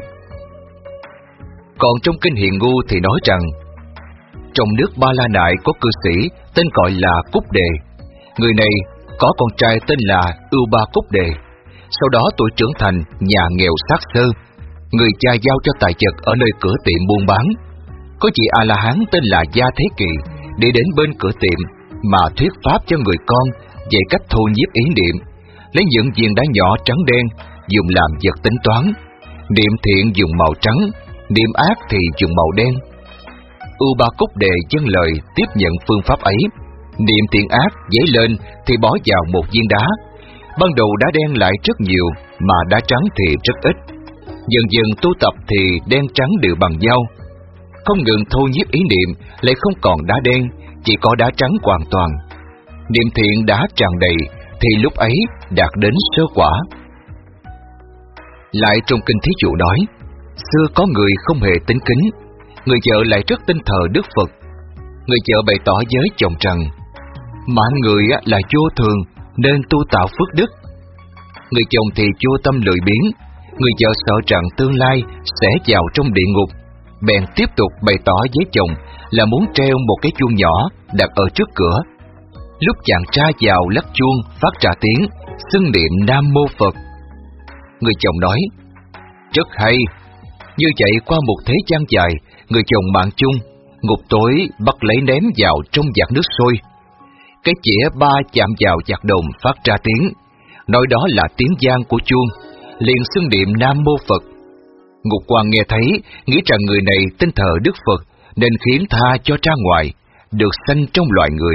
Còn trong kinh Hiền Ngu thì nói rằng, trong nước Ba La Nại có cư sĩ tên gọi là Cúc Đề. Người này có con trai tên là Ưu Ba Cúc Đề. Sau đó tuổi trưởng thành, nhà nghèo xác xơ. Người cha giao cho tài vật ở nơi cửa tiệm buôn bán. Có vị A-la-hán tên là Gia Thế Kỳ đi đến bên cửa tiệm mà thuyết pháp cho người con về cách thu nhiếp ý niệm, lấy những viên đá nhỏ trắng đen dùng làm vật tính toán. Niệm thiện dùng màu trắng, niệm ác thì dùng màu đen. Ưu Ba Cúc Đề dâng lời tiếp nhận phương pháp ấy. Niệm thiện ác dấy lên thì bỏ vào một viên đá. Ban đầu đá đen lại rất nhiều, mà đá trắng thì rất ít. Dần dần tu tập thì đen trắng đều bằng nhau. Không ngừng thu nhiếp ý niệm, lại không còn đá đen, chỉ có đá trắng hoàn toàn. Niệm thiện đã tràn đầy, thì lúc ấy đạt đến sơ quả. Lại trong kinh Thí Dụ nói, xưa có người không hề tín kính, người vợ lại rất tin thờ Đức Phật. Người vợ bày tỏ với chồng rằng, mạng người là vô thường nên tu tạo phước đức. Người chồng thì vô tâm lười biếng, người vợ sợ rằng tương lai sẽ vào trong địa ngục, bèn tiếp tục bày tỏ với chồng là muốn treo một cái chuông nhỏ đặt ở trước cửa. Lúc chàng trai vào lắc chuông phát ra tiếng xưng niệm Nam Mô Phật. Người chồng nói, rất hay. Như vậy qua một thế gian dài, người chồng mạng chung, ngục tối bắt lấy ném vào trong vạc nước sôi. Cái chĩa ba chạm vào vạc đồng phát ra tiếng, nói đó là tiếng vang của chuông, liền xưng niệm Nam Mô Phật. Ngục quan nghe thấy, nghĩ rằng người này tin thờ Đức Phật nên khiến tha cho ra ngoài, được sanh trong loài người.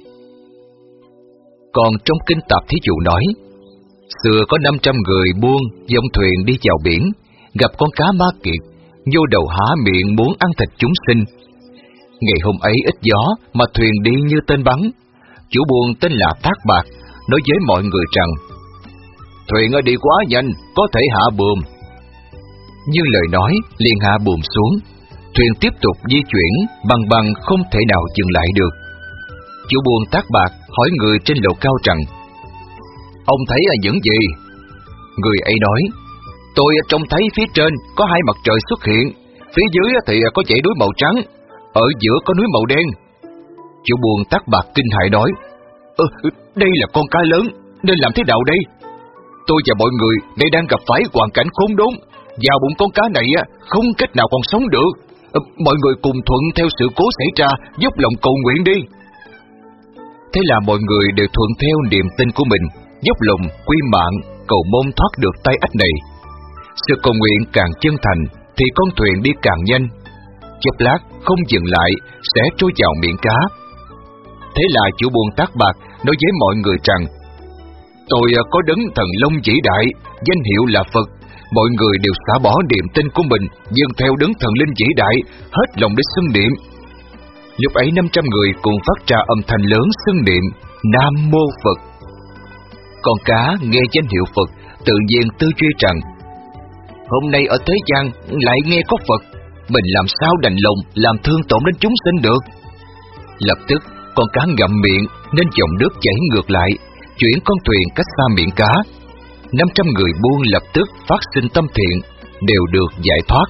Còn trong kinh Tạp Thí Dụ nói, xưa có 500 người buôn dòng thuyền đi vào biển, gặp con cá ma kiệt, vô đầu há miệng muốn ăn thịt chúng sinh. Ngày hôm ấy ít gió mà thuyền đi như tên bắn. Chủ buôn tên là Thác Bạc nói với mọi người rằng, thuyền đi quá nhanh, có thể hạ buồm. Như lời nói, liền hạ buồm xuống. Thuyền tiếp tục di chuyển, băng không thể nào dừng lại được. Chủ buôn Thác Bạc hỏi người trên lầu cao rằng, ông thấy là những gì? Người ấy nói, tôi trông thấy phía trên có hai mặt trời xuất hiện, phía dưới thì có dãy núi màu trắng, ở giữa có núi màu đen. Chủ buôn Thác Bạc kinh hãi nói, đây là con cá lớn, nên làm thế nào đây? Tôi và mọi người nay đang gặp phải hoàn cảnh khốn đốn, vào bụng con cá này không cách nào còn sống được. Mọi người cùng thuận theo sự cố xảy ra, dốc lòng cầu nguyện đi. Thế là mọi người đều thuận theo niềm tin của mình, dốc lòng quy mạng, cầu mong thoát được tai ách này. Sự cầu nguyện càng chân thành, thì con thuyền đi càng nhanh. Chốc lát không dừng lại, sẽ trôi vào miệng cá. Thế là chủ buôn Thác Bạc nói với mọi người rằng, tôi có đấng thần long vĩ đại, danh hiệu là Phật. Mọi người đều xả bỏ niềm tin của mình, dâng theo đấng thần linh vĩ đại, hết lòng để xưng niệm. Lúc ấy 500 người cùng phát ra âm thanh lớn xưng niệm Nam Mô Phật. Con cá nghe danh hiệu Phật, tự nhiên tư duy rằng, hôm nay ở thế gian lại nghe có Phật, mình làm sao đành lòng làm thương tổn đến chúng sinh được. Lập tức con cá ngậm miệng nên dòng nước chảy ngược lại, chuyển con thuyền cách xa miệng cá. 500 người buôn lập tức phát sinh tâm thiện, đều được giải thoát.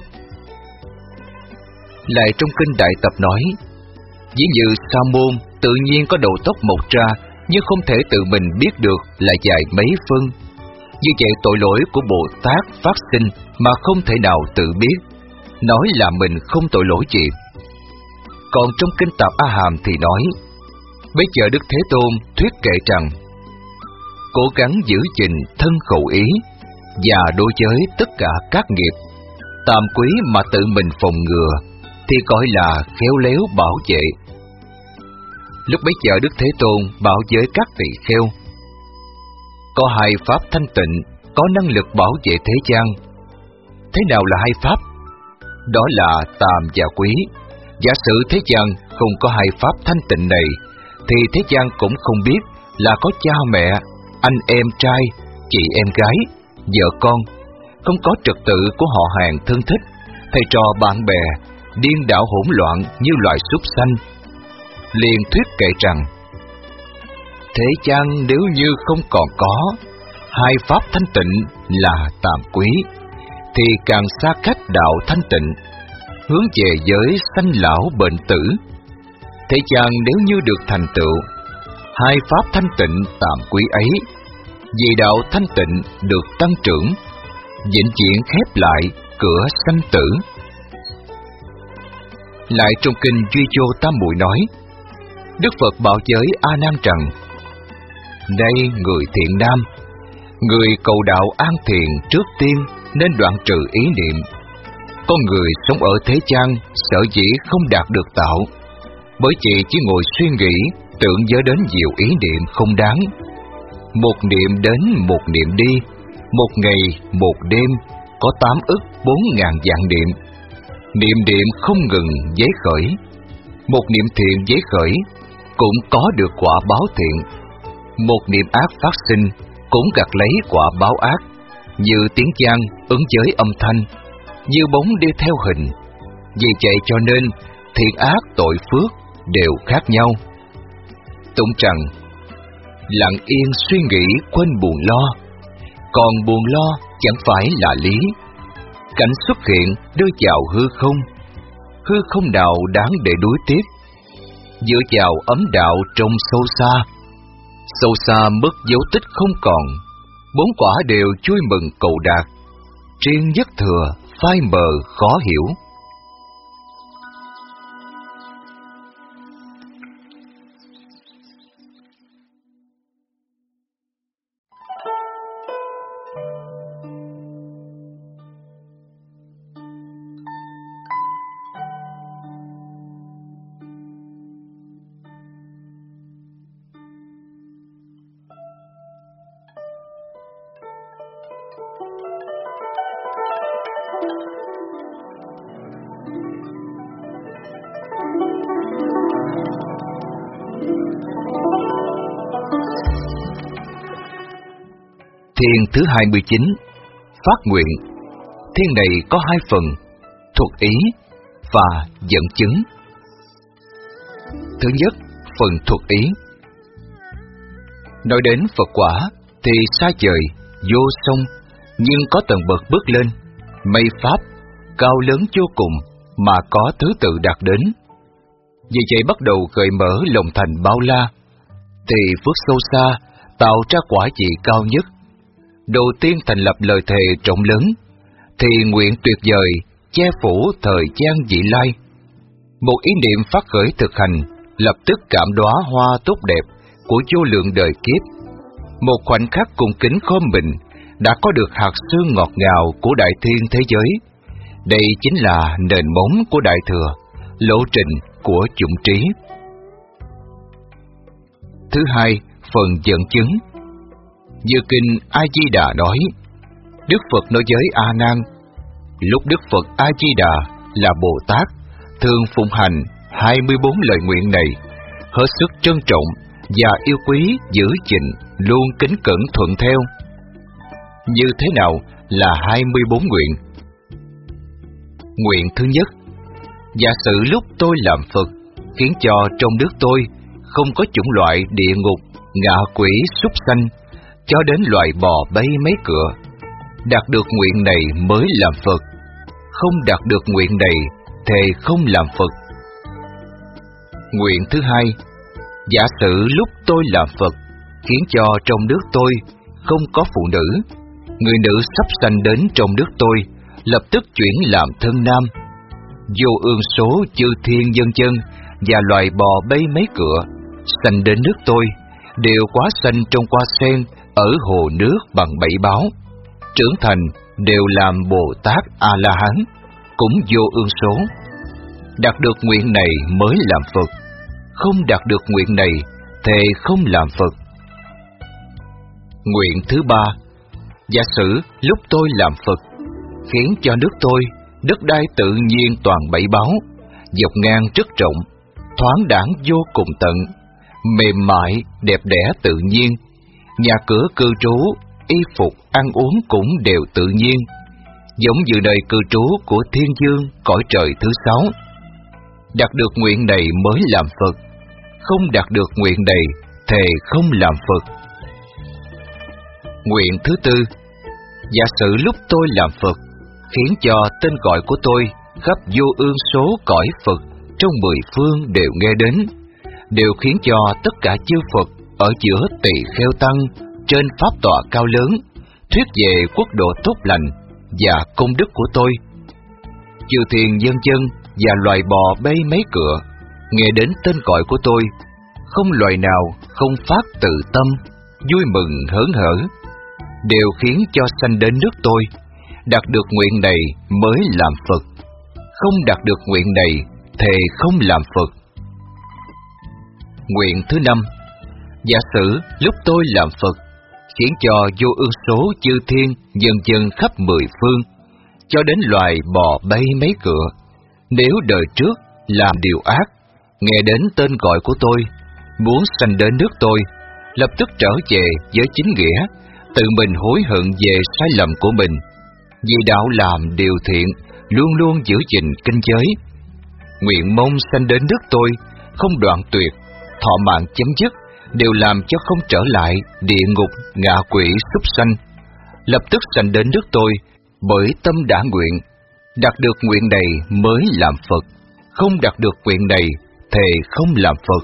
Lại trong kinh Đại Tập nói, ví như sa môn tự nhiên có đầu tóc mọc ra, nhưng không thể tự mình biết được là dài mấy phân. Như vậy tội lỗi của Bồ Tát phát sinh mà không thể nào tự biết, nói là mình không tội lỗi gì. Còn trong kinh Tạp A Hàm thì nói, bây giờ Đức Thế Tôn thuyết kệ rằng, cố gắng giữ gìn thân khẩu ý và đối với tất cả các nghiệp tàm quý mà tự mình phòng ngừa thì gọi là khéo léo bảo vệ. Lúc bấy giờ Đức Thế Tôn bảo với các tỳ kheo, có hai pháp thanh tịnh có năng lực bảo vệ thế gian. Thế nào là hai pháp? Đó là tàm và quý. Giả sử thế gian không có hai pháp thanh tịnh này, thì thế gian cũng không biết là có cha mẹ, anh em trai, chị em gái, vợ con, không có trật tự của họ hàng thân thích, thầy trò bạn bè, điên đảo hỗn loạn như loài súc sanh. Liền thuyết kệ rằng, thế gian nếu như không còn có hai pháp thanh tịnh là tàm quý, thì càng xa cách đạo thanh tịnh, hướng về giới sanh lão bệnh tử. Thế gian nếu như được thành tựu hai pháp thanh tịnh tàm quý ấy, vì đạo thanh tịnh được tăng trưởng, vĩnh viễn khép lại cửa sanh tử. Lại trong kinh Duy Vô Tam Muội nói, Đức Phật bảo giới A Nan rằng, này người thiện nam, người cầu đạo an thiện trước tiên nên đoạn trừ ý niệm. Con người sống ở thế gian sở dĩ không đạt được tạo, bởi vì chỉ ngồi suy nghĩ, tưởng nhớ đến nhiều ý niệm không đáng. Một niệm đến một niệm đi, một ngày một đêm có 8.400.000 vạn niệm. Niệm niệm không ngừng giấy khởi, một niệm thiện giấy khởi cũng có được quả báo thiện. Một niệm ác phát sinh cũng gặt lấy quả báo ác, như tiếng vang ứng với âm thanh, như bóng đi theo hình. Vì vậy cho nên thiện ác tội phước đều khác nhau. Tụng rằng, lặng yên suy nghĩ quên buồn lo, còn buồn lo chẳng phải là lý. Cảnh xuất hiện đưa vào hư không nào đáng để đối tiếp. Dựa vào ấm đạo trong sâu xa mất dấu tích không còn. Bốn quả đều vui mừng cầu đạt, riêng nhất thừa phai mờ khó hiểu. Thiền thứ 29, phát nguyện. Thiền này có hai phần, thuật ý và dẫn chứng. Thứ nhất, phần thuật ý. Nói đến Phật quả thì xa vời, vô song, nhưng có tầng bậc bước lên, mây pháp, cao lớn vô cùng mà có thứ tự đạt đến. Vì vậy bắt đầu gợi mở lòng thành bao la, thì phước sâu xa tạo ra quả vị cao nhất. Đầu tiên thành lập lời thề rộng lớn, thì nguyện tuyệt vời che phủ thời gian vị lai. Một ý niệm phát khởi thực hành, lập tức cảm đóa hoa tốt đẹp của vô lượng đời kiếp. Một khoảnh khắc cung kính khom mình đã có được hạt sương ngọt ngào của đại thiên thế giới. Đây chính là nền móng của đại thừa, lộ trình của chủng trí. Thứ hai, phần dẫn chứng. Như kinh A Di Đà nói, Đức Phật nói với A Nan, lúc Đức Phật A Di Đà là Bồ Tát, thường phụng hành 24 lời nguyện này, hết sức trân trọng và yêu quý giữ gìn, luôn kính cẩn thuận theo. Như thế nào là 24 nguyện? Nguyện thứ nhất, giả sử lúc tôi làm Phật, khiến cho trong nước tôi không có chủng loại địa ngục, ngạ quỷ, súc sanh, cho đến loài bò bay mấy cựa, đạt được nguyện này mới làm Phật. Không đạt được nguyện này, thề không làm Phật. Nguyện thứ hai, giả sử lúc tôi làm Phật, khiến cho trong nước tôi không có phụ nữ, người nữ sắp sanh đến trong nước tôi, lập tức chuyển làm thân nam. Vô ương số chư thiên dân chân và loài bò bay mấy cửa sanh đến nước tôi, đều quá sanh trong hoa sen ở hồ nước bằng bảy báo, trưởng thành đều làm Bồ Tát A La Hán, cũng vô ương số. Đạt được nguyện này mới làm Phật. Không đạt được nguyện này, thề không làm Phật. Nguyện thứ ba, giả sử lúc tôi làm Phật, khiến cho nước tôi đất đai tự nhiên toàn bảy báo, dọc ngang rất rộng, thoáng đãng vô cùng tận, mềm mại đẹp đẽ tự nhiên, nhà cửa cư trú, y phục ăn uống cũng đều tự nhiên, giống như nơi cư trú của thiên dương cõi trời thứ sáu. Đạt được nguyện này mới làm Phật. Không đạt được nguyện này, thề không làm Phật. Nguyện thứ tư, giả sử lúc tôi làm Phật, khiến cho tên gọi của tôi khắp vô ương số cõi Phật trong mười phương đều nghe đến, đều khiến cho tất cả chư Phật ở giữa tỳ kheo tăng trên pháp tọa cao lớn thuyết về quốc độ tốt lành và công đức của tôi. Chư thiên dân chân và loài bò bay mấy cửa nghe đến tên gọi của tôi, không loài nào không phát từ tâm vui mừng hớn hở, đều khiến cho sanh đến nước tôi. Đạt được nguyện này mới làm Phật. Không đạt được nguyện này, thề không làm Phật. Nguyện thứ năm, giả sử lúc tôi làm Phật, khiến cho vô ương số chư thiên dân dân khắp mười phương, cho đến loài bò bay mấy cửa, nếu đời trước làm điều ác, nghe đến tên gọi của tôi, muốn sanh đến nước tôi, lập tức trở về với chính nghĩa, tự mình hối hận về sai lầm của mình, vì đạo làm điều thiện, luôn luôn giữ gìn kinh giới. Nguyện mong sanh đến nước tôi, không đoạn tuyệt, thọ mạng chấm dứt, đều làm cho không trở lại địa ngục, ngạ quỷ, súc sanh. Lập tức sanh đến nước tôi, bởi tâm đã nguyện. Đạt được nguyện này mới làm Phật. Không đạt được nguyện này, thề không làm Phật.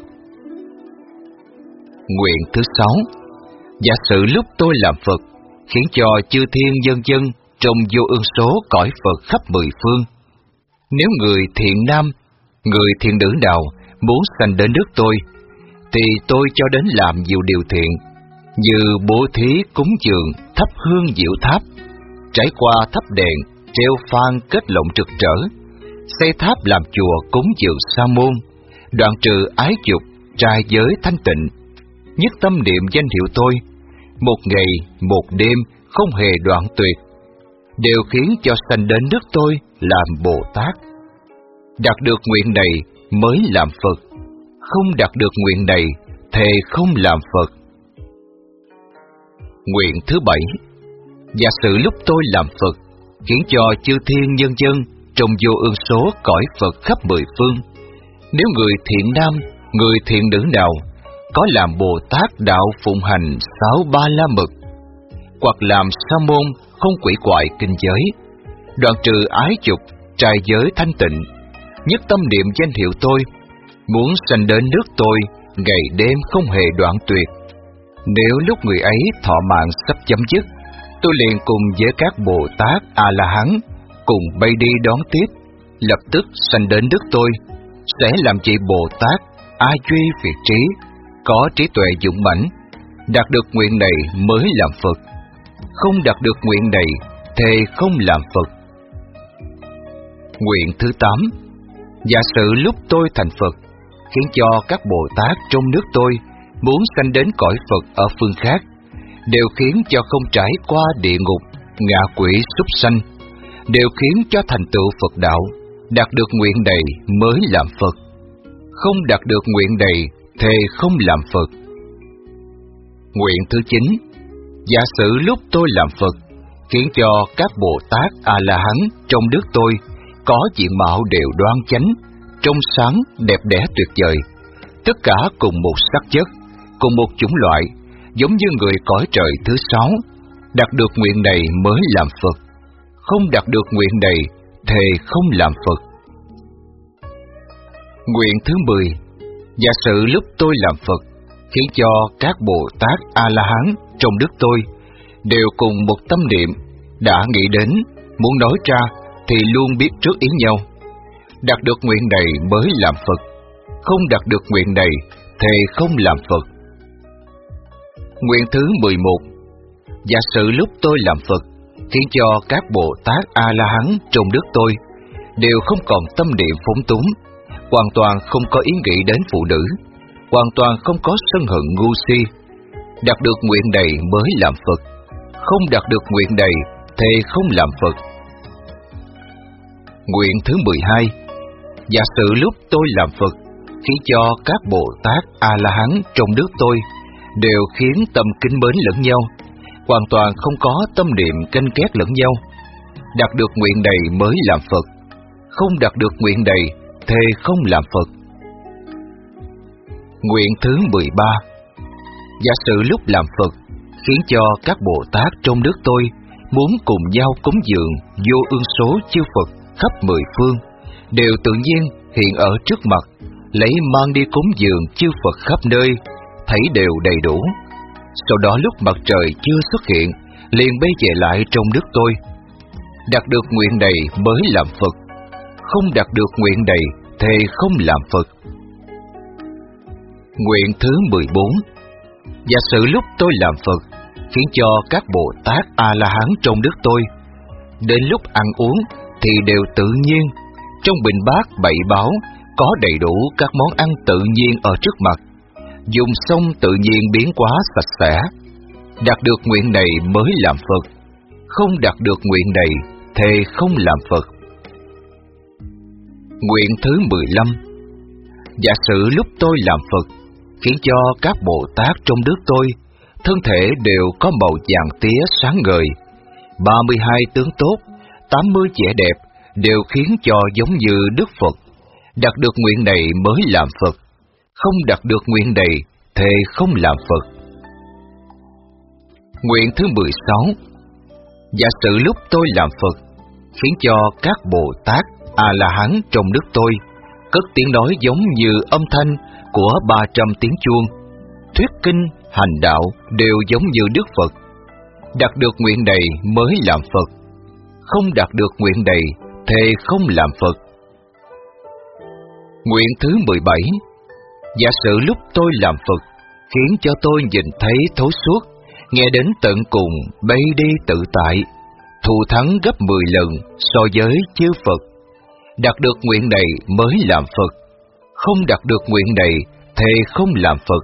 Nguyện thứ sáu, giả sử lúc tôi làm Phật, khiến cho chư thiên dân dân trong vô ương số cõi Phật khắp mười phương, nếu người thiện nam, người thiện nữ nào muốn sanh đến nước tôi, thì tôi cho đến làm nhiều điều thiện, như bố thí cúng dường, thắp hương diệu tháp, trải qua thắp đèn, treo phan kết lộng trực trở, xây tháp làm chùa cúng dường sa môn, đoạn trừ ái dục, trai giới thanh tịnh, nhất tâm niệm danh hiệu tôi, một ngày một đêm không hề đoạn tuyệt, đều khiến cho sanh đến nước tôi làm Bồ Tát. Đạt được nguyện này mới làm Phật. Không đạt được nguyện này, thề không làm Phật. Nguyện thứ bảy, giả sử lúc tôi làm Phật, khiến cho chư thiên nhân dân trong vô ương số cõi Phật khắp mười phương, nếu người thiện nam, người thiện nữ nào có làm Bồ Tát đạo phụng hành 6 ba la mật, hoặc làm sa môn không quỷ quại kinh giới, đoạn trừ ái dục, trai giới thanh tịnh, nhất tâm niệm danh hiệu tôi, muốn sanh đến nước tôi, ngày đêm không hề đoạn tuyệt, nếu lúc người ấy thọ mạng sắp chấm dứt, tôi liền cùng với các Bồ Tát A La Hán cùng bay đi đón tiếp, lập tức sanh đến nước tôi, sẽ làm chị Bồ Tát A Duy Việt trí, có trí tuệ dũng mãnh. Đạt được nguyện này mới làm Phật. Không đạt được nguyện này, thề không làm Phật. Nguyện thứ 8, giả sử lúc tôi thành Phật, khiến cho các Bồ Tát trong nước tôi muốn sanh đến cõi Phật ở phương khác, đều khiến cho không trải qua địa ngục, ngạ quỷ, súc sanh, đều khiến cho thành tựu Phật đạo. Đạt được nguyện này mới làm Phật. Không đạt được nguyện này, thề không làm Phật. Nguyện thứ 9, giả sử lúc tôi làm Phật, khiến cho các Bồ Tát A La Hán trong nước tôi có diện mạo đều đoan chánh, trong sáng, đẹp đẽ tuyệt vời, tất cả cùng một sắc chất, cùng một chủng loại, giống như người cõi trời thứ 6, Đạt được nguyện này mới làm Phật. Không đạt được nguyện này, thề không làm Phật. Nguyện thứ 10. Giả sử lúc tôi làm Phật, khiến cho các Bồ Tát A-la-hán trong đức tôi đều cùng một tâm niệm, đã nghĩ đến, muốn nói ra thì luôn biết trước ý nhau. Đạt được nguyện này mới làm Phật. Không đạt được nguyện này, thề không làm Phật. Nguyện thứ 11. Giả sử lúc tôi làm Phật, khiến cho các Bồ Tát A-la-hán trong đức tôi đều không còn tâm niệm phóng túng, hoàn toàn không có ý nghĩ đến phụ nữ, hoàn toàn không có sân hận ngu si. Đạt được nguyện này mới làm Phật. Không đạt được nguyện này, thề không làm Phật. Nguyện thứ 12. Giả sử lúc tôi làm Phật, khiến cho các Bồ Tát A-la-hán trong đức tôi đều khiến tâm kính mến lẫn nhau, hoàn toàn không có tâm niệm canh ghét lẫn nhau. Đạt được nguyện này mới làm Phật. Không đạt được nguyện này, thề không làm Phật. Nguyện thứ 13. Giả sử lúc làm Phật, khiến cho các Bồ Tát trong đức tôi muốn cùng nhau cúng dường vô ương số chư Phật khắp 10 phương, đều tự nhiên hiện ở trước mặt, lấy mang đi cúng dường chư Phật khắp nơi, thấy đều đầy đủ. Sau đó lúc mặt trời chưa xuất hiện, liền bay về lại trong đức tôi. Đạt được nguyện này mới làm Phật. Không đạt được nguyện này, thề không làm Phật. Nguyện thứ 14. Giả sử lúc tôi làm Phật, khiến cho các Bồ Tát A-la-hán trong đức tôi đến lúc ăn uống thì đều tự nhiên, trong bình bát bảy báo có đầy đủ các món ăn tự nhiên ở trước mặt, dùng xong tự nhiên biến hóa sạch sẽ. Đạt được nguyện này mới làm Phật. Không đạt được nguyện này, thề không làm Phật. Nguyện thứ 15. Giả sử lúc tôi làm Phật, khiến cho các Bồ Tát trong đức tôi thân thể đều có màu vàng tía sáng ngời, 32 tướng tốt, 80 vẻ đẹp, đều khiến cho giống như Đức Phật. Đạt được nguyện này mới làm Phật. Không đạt được nguyện này, thề không làm Phật. Nguyện thứ 16. Giả sử lúc tôi làm Phật, khiến cho các Bồ Tát A-la-hán trong đức tôi cất tiếng nói giống như âm thanh của 300 tiếng chuông, thuyết kinh, hành đạo đều giống như Đức Phật. Đạt được nguyện này mới làm Phật. Không đạt được nguyện này, thề không làm Phật. Nguyện thứ 17. Giả sử lúc tôi làm Phật, khiến cho tôi nhìn thấy thấu suốt, nghe đến tận cùng, bay đi tự tại, thù thắng gấp 10 lần so với chư Phật. Đạt được nguyện này mới làm Phật. Không đạt được nguyện này, thề không làm Phật.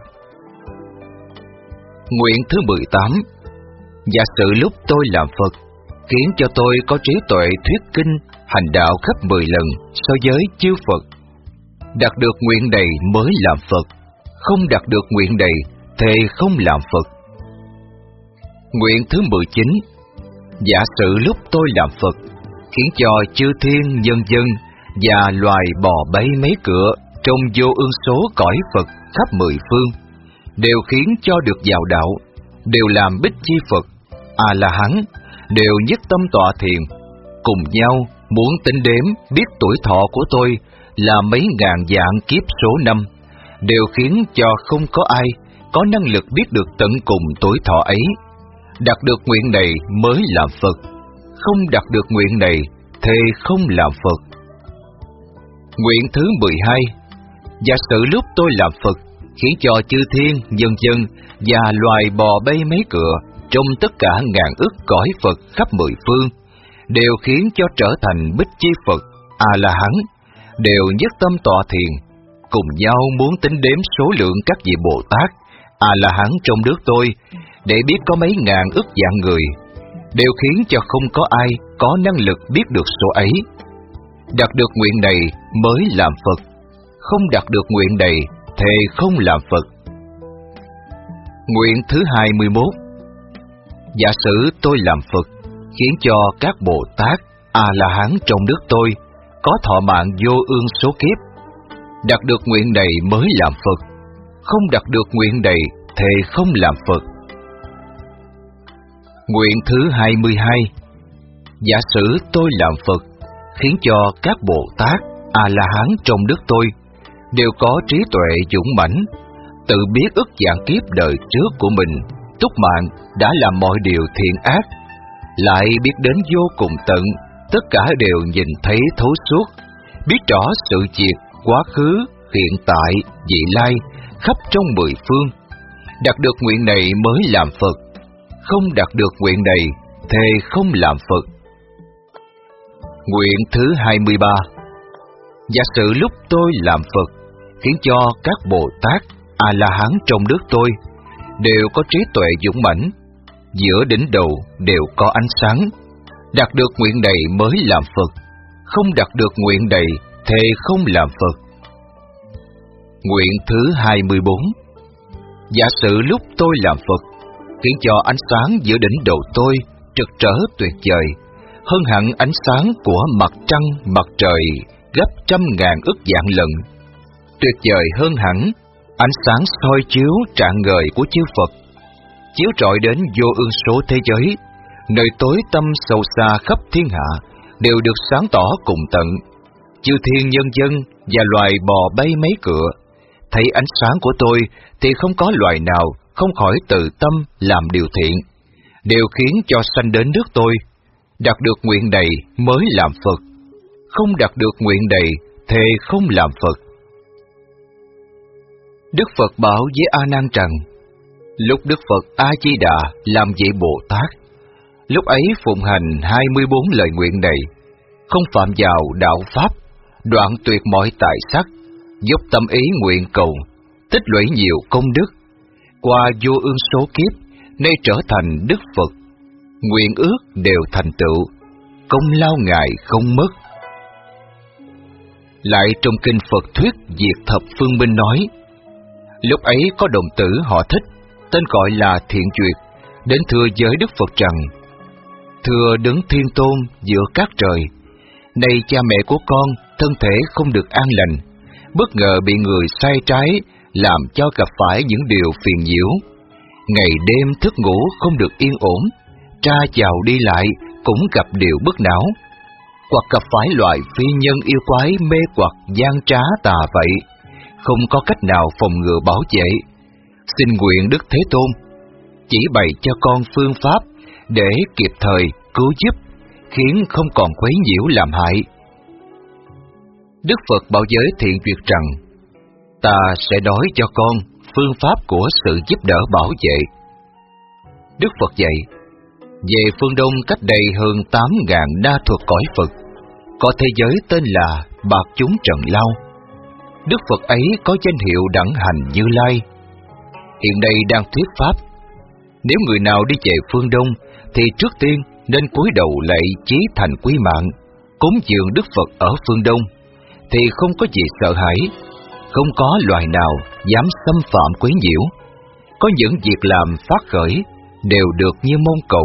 Nguyện thứ 18. Giả sử lúc tôi làm Phật, khiến cho tôi có trí tuệ thuyết kinh, hành đạo khắp 10 lần so với chư Phật. Đạt được nguyện này mới làm Phật. Không đạt được nguyện này, thề không làm Phật. Nguyện thứ 19. Giả sử lúc tôi làm Phật, khiến cho chư thiên nhân dân và loài bò bay mấy cửa trong vô ương số cõi Phật khắp 10 phương, đều khiến cho được vào đạo, đều làm Bích Chi Phật, A-la-hán, đều nhất tâm tọa thiền, cùng nhau muốn tính đếm biết tuổi thọ của tôi là mấy ngàn vạn kiếp số năm, đều khiến cho không có ai có năng lực biết được tận cùng tuổi thọ ấy. Đạt được nguyện này mới làm Phật. Không đạt được nguyện này, thề không làm Phật. Nguyện thứ 12. Giả sử lúc tôi làm Phật, khiến cho chư thiên, nhân dân và loài bò bay mấy cửa trong tất cả ngàn ức cõi Phật khắp 10 phương, đều khiến cho trở thành Bích Chi Phật, A-la-hán, đều nhất tâm tọa thiền, cùng nhau muốn tính đếm số lượng các vị Bồ Tát, A-la-hán trong nước tôi, để biết có mấy ngàn ức vạn người, đều khiến cho không có ai có năng lực biết được số ấy. Đạt được nguyện này mới làm Phật. Không đạt được nguyện này, thề không làm Phật. Nguyện thứ 21. Giả sử tôi làm Phật, khiến cho các Bồ Tát, A-la-hán trong nước tôi có thọ mạng vô ương số kiếp. Đạt được nguyện này mới làm Phật. Không đạt được nguyện này, thề không làm Phật. Nguyện thứ 22. Giả sử tôi làm Phật, khiến cho các Bồ Tát, A-la-hán trong đức tôi đều có trí tuệ dũng mãnh, tự biết ức vạn kiếp đời trước của mình túc mạng đã làm mọi điều thiện ác, lại biết đến vô cùng tận, tất cả đều nhìn thấy thấu suốt, biết rõ sự việc quá khứ, hiện tại, vị lai khắp trong mười phương. Đạt được nguyện này mới làm Phật, không đạt được nguyện này thề không làm Phật. Nguyện thứ 23. Giả sử lúc tôi làm Phật, khiến cho các Bồ Tát, A-la-hán trong đức tôi đều có trí tuệ dũng mãnh, giữa đỉnh đầu đều có ánh sáng. Đạt được nguyện này mới làm Phật, không đạt được nguyện này thề không làm Phật. Nguyện thứ 24. Giả sử lúc tôi làm Phật, khiến cho ánh sáng giữa đỉnh đầu tôi trực trở tuyệt vời, hơn hẳn ánh sáng của mặt trăng, mặt trời gấp 100.000 ức vạn lần, tuyệt vời hơn hẳn ánh sáng soi chiếu rạng ngời của chư Phật, chiếu rọi đến vô ương số thế giới, nơi tối tâm sâu xa khắp thiên hạ đều được sáng tỏ cùng tận. Chư thiên nhân dân và loài bò bay mấy cửa thấy ánh sáng của tôi thì không có loài nào không khỏi từ tâm làm điều thiện, đều khiến cho sanh đến nước tôi. Đạt được nguyện này mới làm Phật, không đạt được nguyện này thề không làm Phật. Đức Phật bảo với A Nan rằng, lúc Đức Phật A Di Đà làm vị Bồ Tát, lúc ấy phụng hành 24 lời nguyện này, không phạm vào đạo pháp, đoạn tuyệt mọi tài sắc, dốc tâm ý nguyện cầu, tích lũy nhiều công đức, qua vô ương số kiếp nay trở thành Đức Phật, nguyện ước đều thành tựu, công lao Ngài không mất. Lại trong kinh Phật thuyết Diệt Thập Phương Minh nói, lúc ấy có đồng tử họ Thích, tên gọi là Thiện Duyệt, đến thưa với Đức Phật rằng, thưa Đấng Thiên Tôn giữa các trời, nay cha mẹ của con thân thể không được an lành, bất ngờ bị người sai trái làm cho gặp phải những điều phiền nhiễu, ngày đêm thức ngủ không được yên ổn, tra chào đi lại cũng gặp điều bất não, hoặc gặp phải loại phi nhân yêu quái mê hoặc gian trá tà vậy, không có cách nào phòng ngừa bảo vệ. Xin nguyện Đức Thế Tôn chỉ bày cho con phương pháp để kịp thời cứu giúp, khiến không còn quấy nhiễu làm hại. Đức Phật bảo với Thiện Duyệt rằng, ta sẽ nói cho con phương pháp của sự giúp đỡ bảo vệ. Đức Phật dạy, về phương Đông cách đây hơn 8.000 na thuật cõi Phật, có thế giới tên là Bạc Chúng Trần Lao. Đức Phật ấy có danh hiệu đẳng hành Như Lai. Hiện nay đang thuyết pháp. Nếu người nào đi về phương Đông thì trước tiên nên cúi đầu lạy chí thành quý mạng, cúng dường Đức Phật ở phương Đông, thì không có gì sợ hãi, không có loài nào dám xâm phạm quấy nhiễu, có những việc làm phát khởi đều được như mong cầu.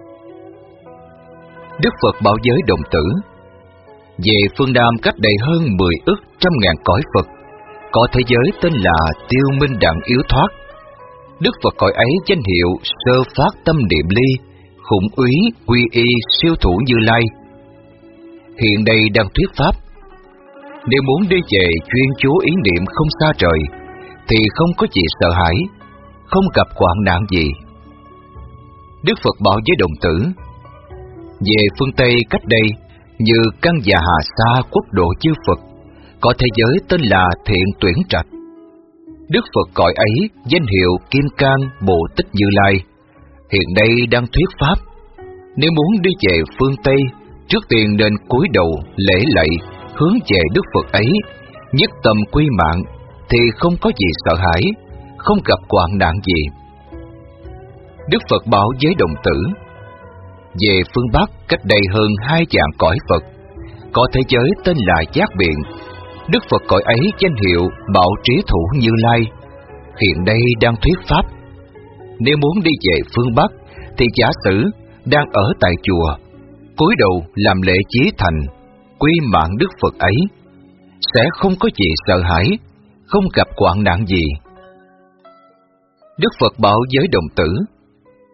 Đức Phật bảo với đồng tử, về phương Nam cách đây hơn 10 ức 100.000 cõi Phật, có thế giới tên là Tiêu Minh Đẳng Yếu Thoát. Đức Phật cõi ấy danh hiệu Sơ Phát Tâm Niệm Ly, Khủng Úy Quy Y Siêu Thủ Như Lai. Hiện đây đang thuyết pháp. Nếu muốn đi về chuyên chú ý niệm không xa trời, thì không có gì sợ hãi, không gặp hoạn nạn gì. Đức Phật bảo với đồng tử, về phương Tây cách đây, như Căn Già Hà Sa quốc độ chư Phật, có thế giới tên là Thiện Tuyển Trạch. Đức Phật cõi ấy danh hiệu Kim Cang Bồ Tích Như Lai, hiện đây đang thuyết pháp. Nếu muốn đi về phương Tây, trước tiên nên cúi đầu lễ lạy hướng về Đức Phật ấy, nhất tâm quy mạng, thì không có gì sợ hãi, không gặp hoạn nạn gì. Đức Phật bảo với đồng tử, về phương Bắc cách đây hơn 2.000 cõi Phật, có thế giới tên là Giác Biện. Đức Phật cõi ấy danh hiệu Bảo Trí Thủ Như Lai, hiện đây đang thuyết pháp. Nếu muốn đi về phương Bắc, thì giả sử đang ở tại chùa, cúi đầu làm lễ chí thành, quy mạng Đức Phật ấy, sẽ không có gì sợ hãi, không gặp hoạn nạn gì. Đức Phật bảo với đồng tử,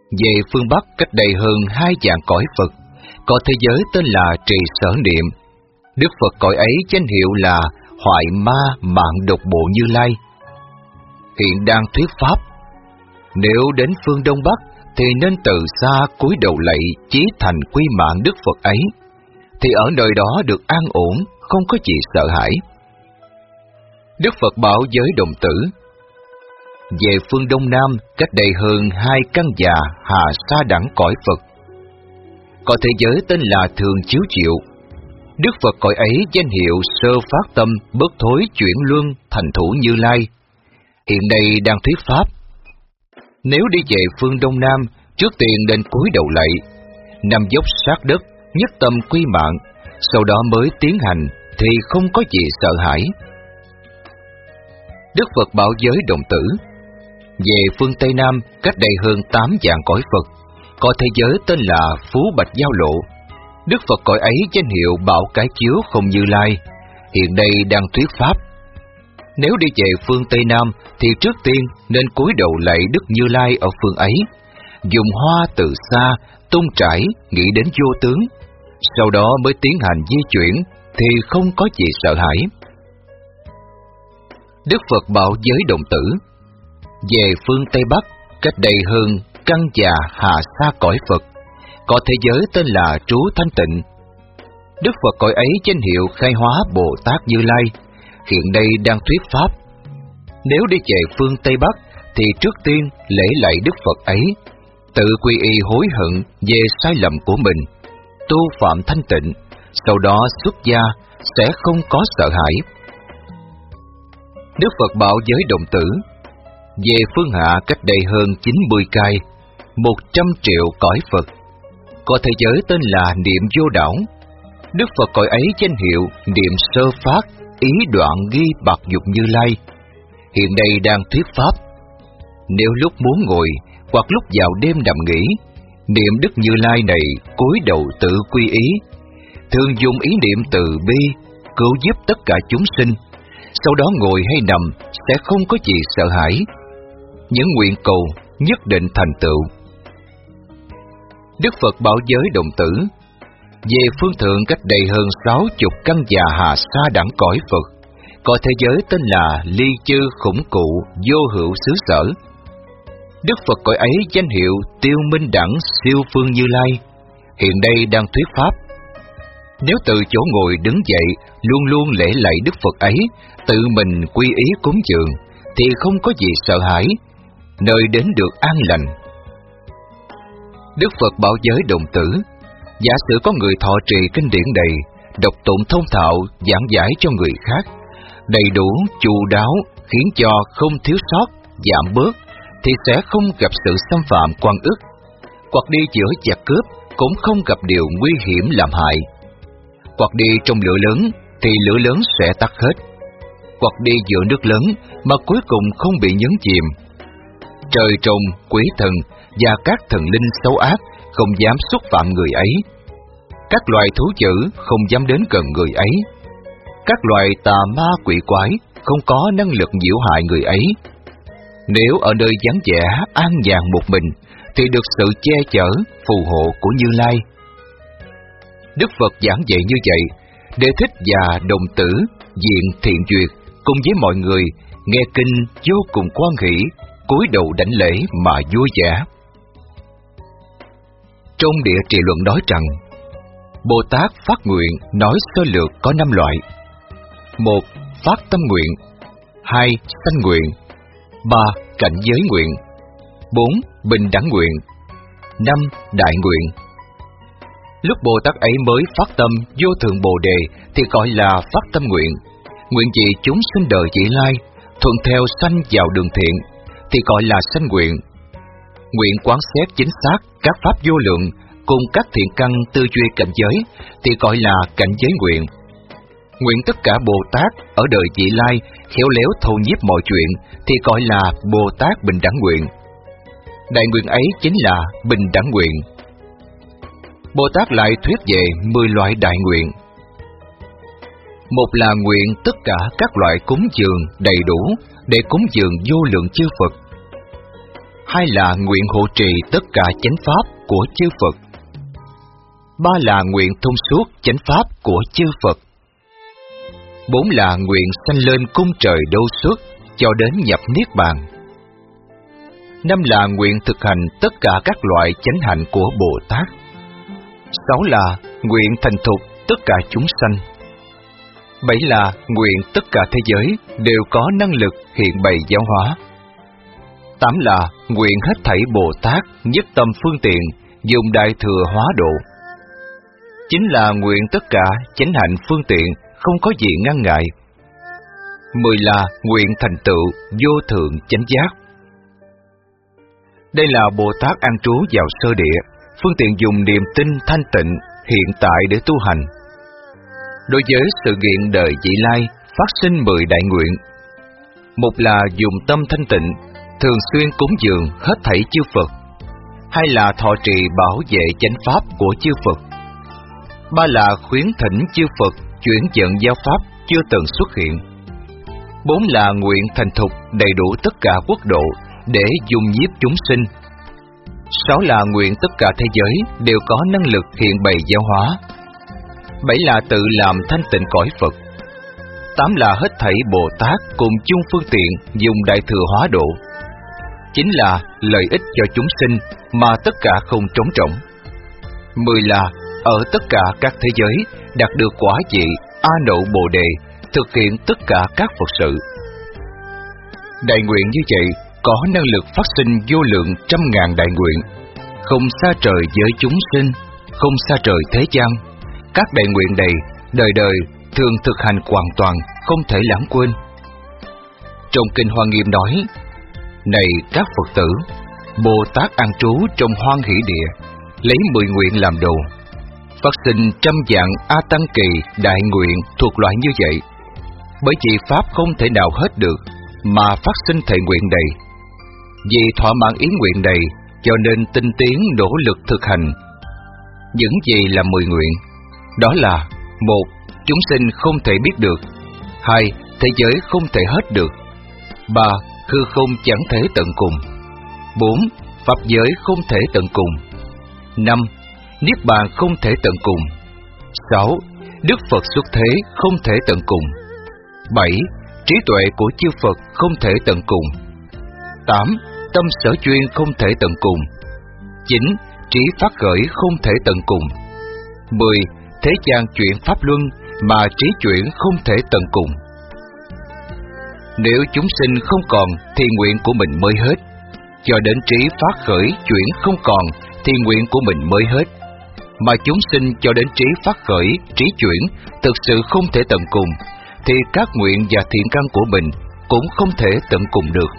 Về phương Bắc cách đây hơn 2 vạn cõi Phật, có thế giới tên là Trì Sở Niệm. Đức Phật cõi ấy danh hiệu là Hoại Ma Mạng Độc Bộ Như Lai. Hiện đang thuyết pháp. Nếu đến phương Đông Bắc thì nên từ xa cúi đầu lạy chí thành quy mạng Đức Phật ấy, thì ở nơi đó được an ổn, không có gì sợ hãi. Đức Phật bảo với đồng tử: về phương Đông Nam cách đây hơn 2 căn già hà sa đẳng cõi Phật, có thế giới tên là Thường Chiếu Triệu. Đức Phật cõi ấy danh hiệu Sơ Phát Tâm Bất Thối Chuyển Luân Thành Thủ Như Lai. Hiện nay đang thuyết pháp. Nếu đi về phương Đông Nam, trước tiên nên cúi đầu lạy, nằm dốc sát đất, nhất tâm quy mạng, sau đó mới tiến hành, thì không có gì sợ hãi. Đức Phật bảo giới đồng tử: về phương Tây Nam cách đây hơn 8 vạn cõi Phật, có thế giới tên là Phú Bạch Giao Lộ. Đức Phật cõi ấy danh hiệu Bảo Cái Chiếu Không Như Lai. Hiện đây đang thuyết pháp. Nếu đi về phương Tây Nam thì trước tiên nên cúi đầu lạy Đức Như Lai ở phương ấy, dùng hoa từ xa tung trải nghĩ đến vô tướng, sau đó mới tiến hành di chuyển, thì không có gì sợ hãi. Đức Phật bảo giới đồng tử: về phương Tây Bắc cách đây hơn căn già hà sa cõi Phật, có thế giới tên là Trú Thanh Tịnh. Đức Phật cõi ấy danh hiệu Khai Hóa Bồ Tát Như Lai. Hiện đây đang thuyết pháp. Nếu đi về phương Tây Bắc thì trước tiên lễ lạy Đức Phật ấy, tự quy y hối hận về sai lầm của mình, tu phạm thanh tịnh, sau đó xuất gia sẽ không có sợ hãi. Đức Phật bảo giới đồng tử: về phương Hạ cách đây hơn 90 cai, 100 triệu cõi Phật, có thế giới tên là Niệm Vô Đảo. Đức Phật cõi ấy danh hiệu Niệm Sơ Phát Ý Đoạn Ghi Bạc Dục Như Lai. Hiện đây đang thuyết pháp. Nếu lúc muốn ngồi hoặc lúc vào đêm nằm nghỉ, niệm Đức Như Lai này cúi đầu tự quy ý, thường dùng ý niệm từ bi cứu giúp tất cả chúng sinh, sau đó ngồi hay nằm sẽ không có gì sợ hãi. Những nguyện cầu nhất định thành tựu. Đức Phật bảo giới đồng tử: về phương Thượng cách đây hơn 60 căn già hà sa đẳng cõi Phật, có thế giới tên là Ly Chư Khủng Cụ Vô Hữu Xứ Sở. Đức Phật cõi ấy danh hiệu Tiêu Minh Đẳng Siêu Phương Như Lai. Hiện đây đang thuyết pháp. Nếu từ chỗ ngồi đứng dậy luôn luôn lễ lạy Đức Phật ấy, tự mình quy ý cúng dường, thì không có gì sợ hãi, nơi đến được an lành. Đức Phật bảo giới đồng tử: giả sử có người thọ trì kinh điển đầy, đọc tụng thông thạo, giảng giải cho người khác, đầy đủ, chu đáo, khiến cho không thiếu sót, giảm bớt, thì sẽ không gặp sự xâm phạm oan ức, hoặc đi giữa giặc cướp cũng không gặp điều nguy hiểm làm hại, hoặc đi trong lửa lớn thì lửa lớn sẽ tắt hết, hoặc đi giữa nước lớn mà cuối cùng không bị nhấn chìm. Trời trồng, quỷ thần và các thần linh xấu ác không dám xúc phạm người ấy. Các loài thú dữ không dám đến gần người ấy. Các loài tà ma quỷ quái không có năng lực nhiễu hại người ấy. Nếu ở nơi vắng vẻ an nhàn một mình thì được sự che chở, phù hộ của Như Lai. Đức Phật giảng dạy như vậy để Thích và đồng tử Diện Thiện Duyệt cùng với mọi người nghe kinh vô cùng hoan hỷ, cúi đầu đảnh lễ mà vui vẻ. Trong Địa Trì Luận nói rằng, Bồ Tát phát nguyện nói sơ lược có 5 loại: 1. Phát tâm nguyện, 2. Sanh nguyện, 3. Cảnh giới nguyện, 4. Bình đẳng nguyện, 5. Đại nguyện. Lúc Bồ Tát ấy mới phát tâm vô thượng Bồ Đề thì gọi là phát tâm nguyện. Nguyện gì chúng sinh đời vị lai, thuận theo sanh vào đường thiện thì gọi là sanh nguyện. Nguyện quán xét chính xác các pháp vô lượng cùng các thiện căn tư duy cảnh giới thì gọi là cảnh giới nguyện. Nguyện tất cả Bồ Tát ở đời vị lai khéo léo thâu nhiếp mọi chuyện thì gọi là Bồ Tát bình đẳng nguyện. Đại nguyện ấy chính là bình đẳng nguyện. Bồ Tát lại thuyết về 10 loại đại nguyện. Một là nguyện tất cả các loại cúng dường đầy đủ để cúng dường vô lượng chư Phật. 2 là nguyện hộ trì tất cả chánh pháp của chư Phật. 3 là nguyện thông suốt chánh pháp của chư Phật. 4 là nguyện sanh lên cung trời đâu xuất cho đến nhập niết bàn. 5 là nguyện thực hành tất cả các loại chánh hạnh của Bồ Tát. 6 là nguyện thành thục tất cả chúng sanh. 7 là nguyện tất cả thế giới đều có năng lực hiện bày giáo hóa. 8 là nguyện hết thảy Bồ Tát nhất tâm phương tiện dùng đại thừa hóa độ. 9 là nguyện tất cả chánh hạnh phương tiện không có gì ngăn ngại. 10 là nguyện thành tựu vô thượng chánh giác. Đây là Bồ Tát an trú vào sơ địa, phương tiện dùng niềm tin thanh tịnh hiện tại để tu hành. Đối với sự kiện đời vị lai, phát sinh 10 đại nguyện. 1 là dùng tâm thanh tịnh, thường xuyên cúng dường hết thảy chư Phật. 2 là thọ trì bảo vệ chánh pháp của chư Phật. 3 là khuyến thỉnh chư Phật chuyển dẫn giáo pháp chưa từng xuất hiện. 4 là nguyện thành thục đầy đủ tất cả quốc độ để dung nhiếp chúng sinh. 6 là nguyện tất cả thế giới đều có năng lực hiện bày giáo hóa. 7 là tự làm thanh tịnh cõi Phật. 8 là hết thảy Bồ Tát cùng chung phương tiện dùng đại thừa hóa độ. 9 là lợi ích cho chúng sinh mà tất cả không trống rỗng. 10 là ở tất cả các thế giới đạt được quả vị A Nậu Bồ Đề, thực hiện tất cả các Phật sự. Đại nguyện như vậy có năng lực phát sinh vô lượng trăm ngàn đại nguyện, không xa trời với chúng sinh, không xa trời thế gian. Các đại nguyện này đời đời thường thực hành hoàn toàn, không thể lãng quên. Trong kinh Hoa Nghiêm nói: này các Phật tử, Bồ Tát an trú trong Hoan Hỷ Địa, lấy 10 nguyện làm đầu, phát sinh trăm vạn A Tăng Kỳ đại nguyện thuộc loại như vậy. Bởi vì pháp không thể nào hết được mà phát sinh thệ nguyện này. Vì thỏa mãn ý nguyện này, cho nên tinh tiến nỗ lực thực hành. Những gì là 10 nguyện? Đó là: 1. Chúng sinh không thể biết được. 2. Thế giới không thể hết được. 3. Hư không chẳng thể tận cùng. 4. Pháp giới không thể tận cùng. 5. Niết bàn không thể tận cùng. 6. Đức Phật xuất thế không thể tận cùng. 7. Trí tuệ của chư Phật không thể tận cùng. 8. Tâm sở chuyên không thể tận cùng. 9. Trí phát khởi không thể tận cùng. 10. Thế gian chuyển pháp luân mà trí chuyển không thể tận cùng. Nếu chúng sinh không còn thì nguyện của mình mới hết, cho đến trí phát khởi chuyển không còn thì nguyện của mình mới hết. Mà chúng sinh cho đến trí phát khởi, trí chuyển thực sự không thể tận cùng, thì các nguyện và thiện căn của mình cũng không thể tận cùng được.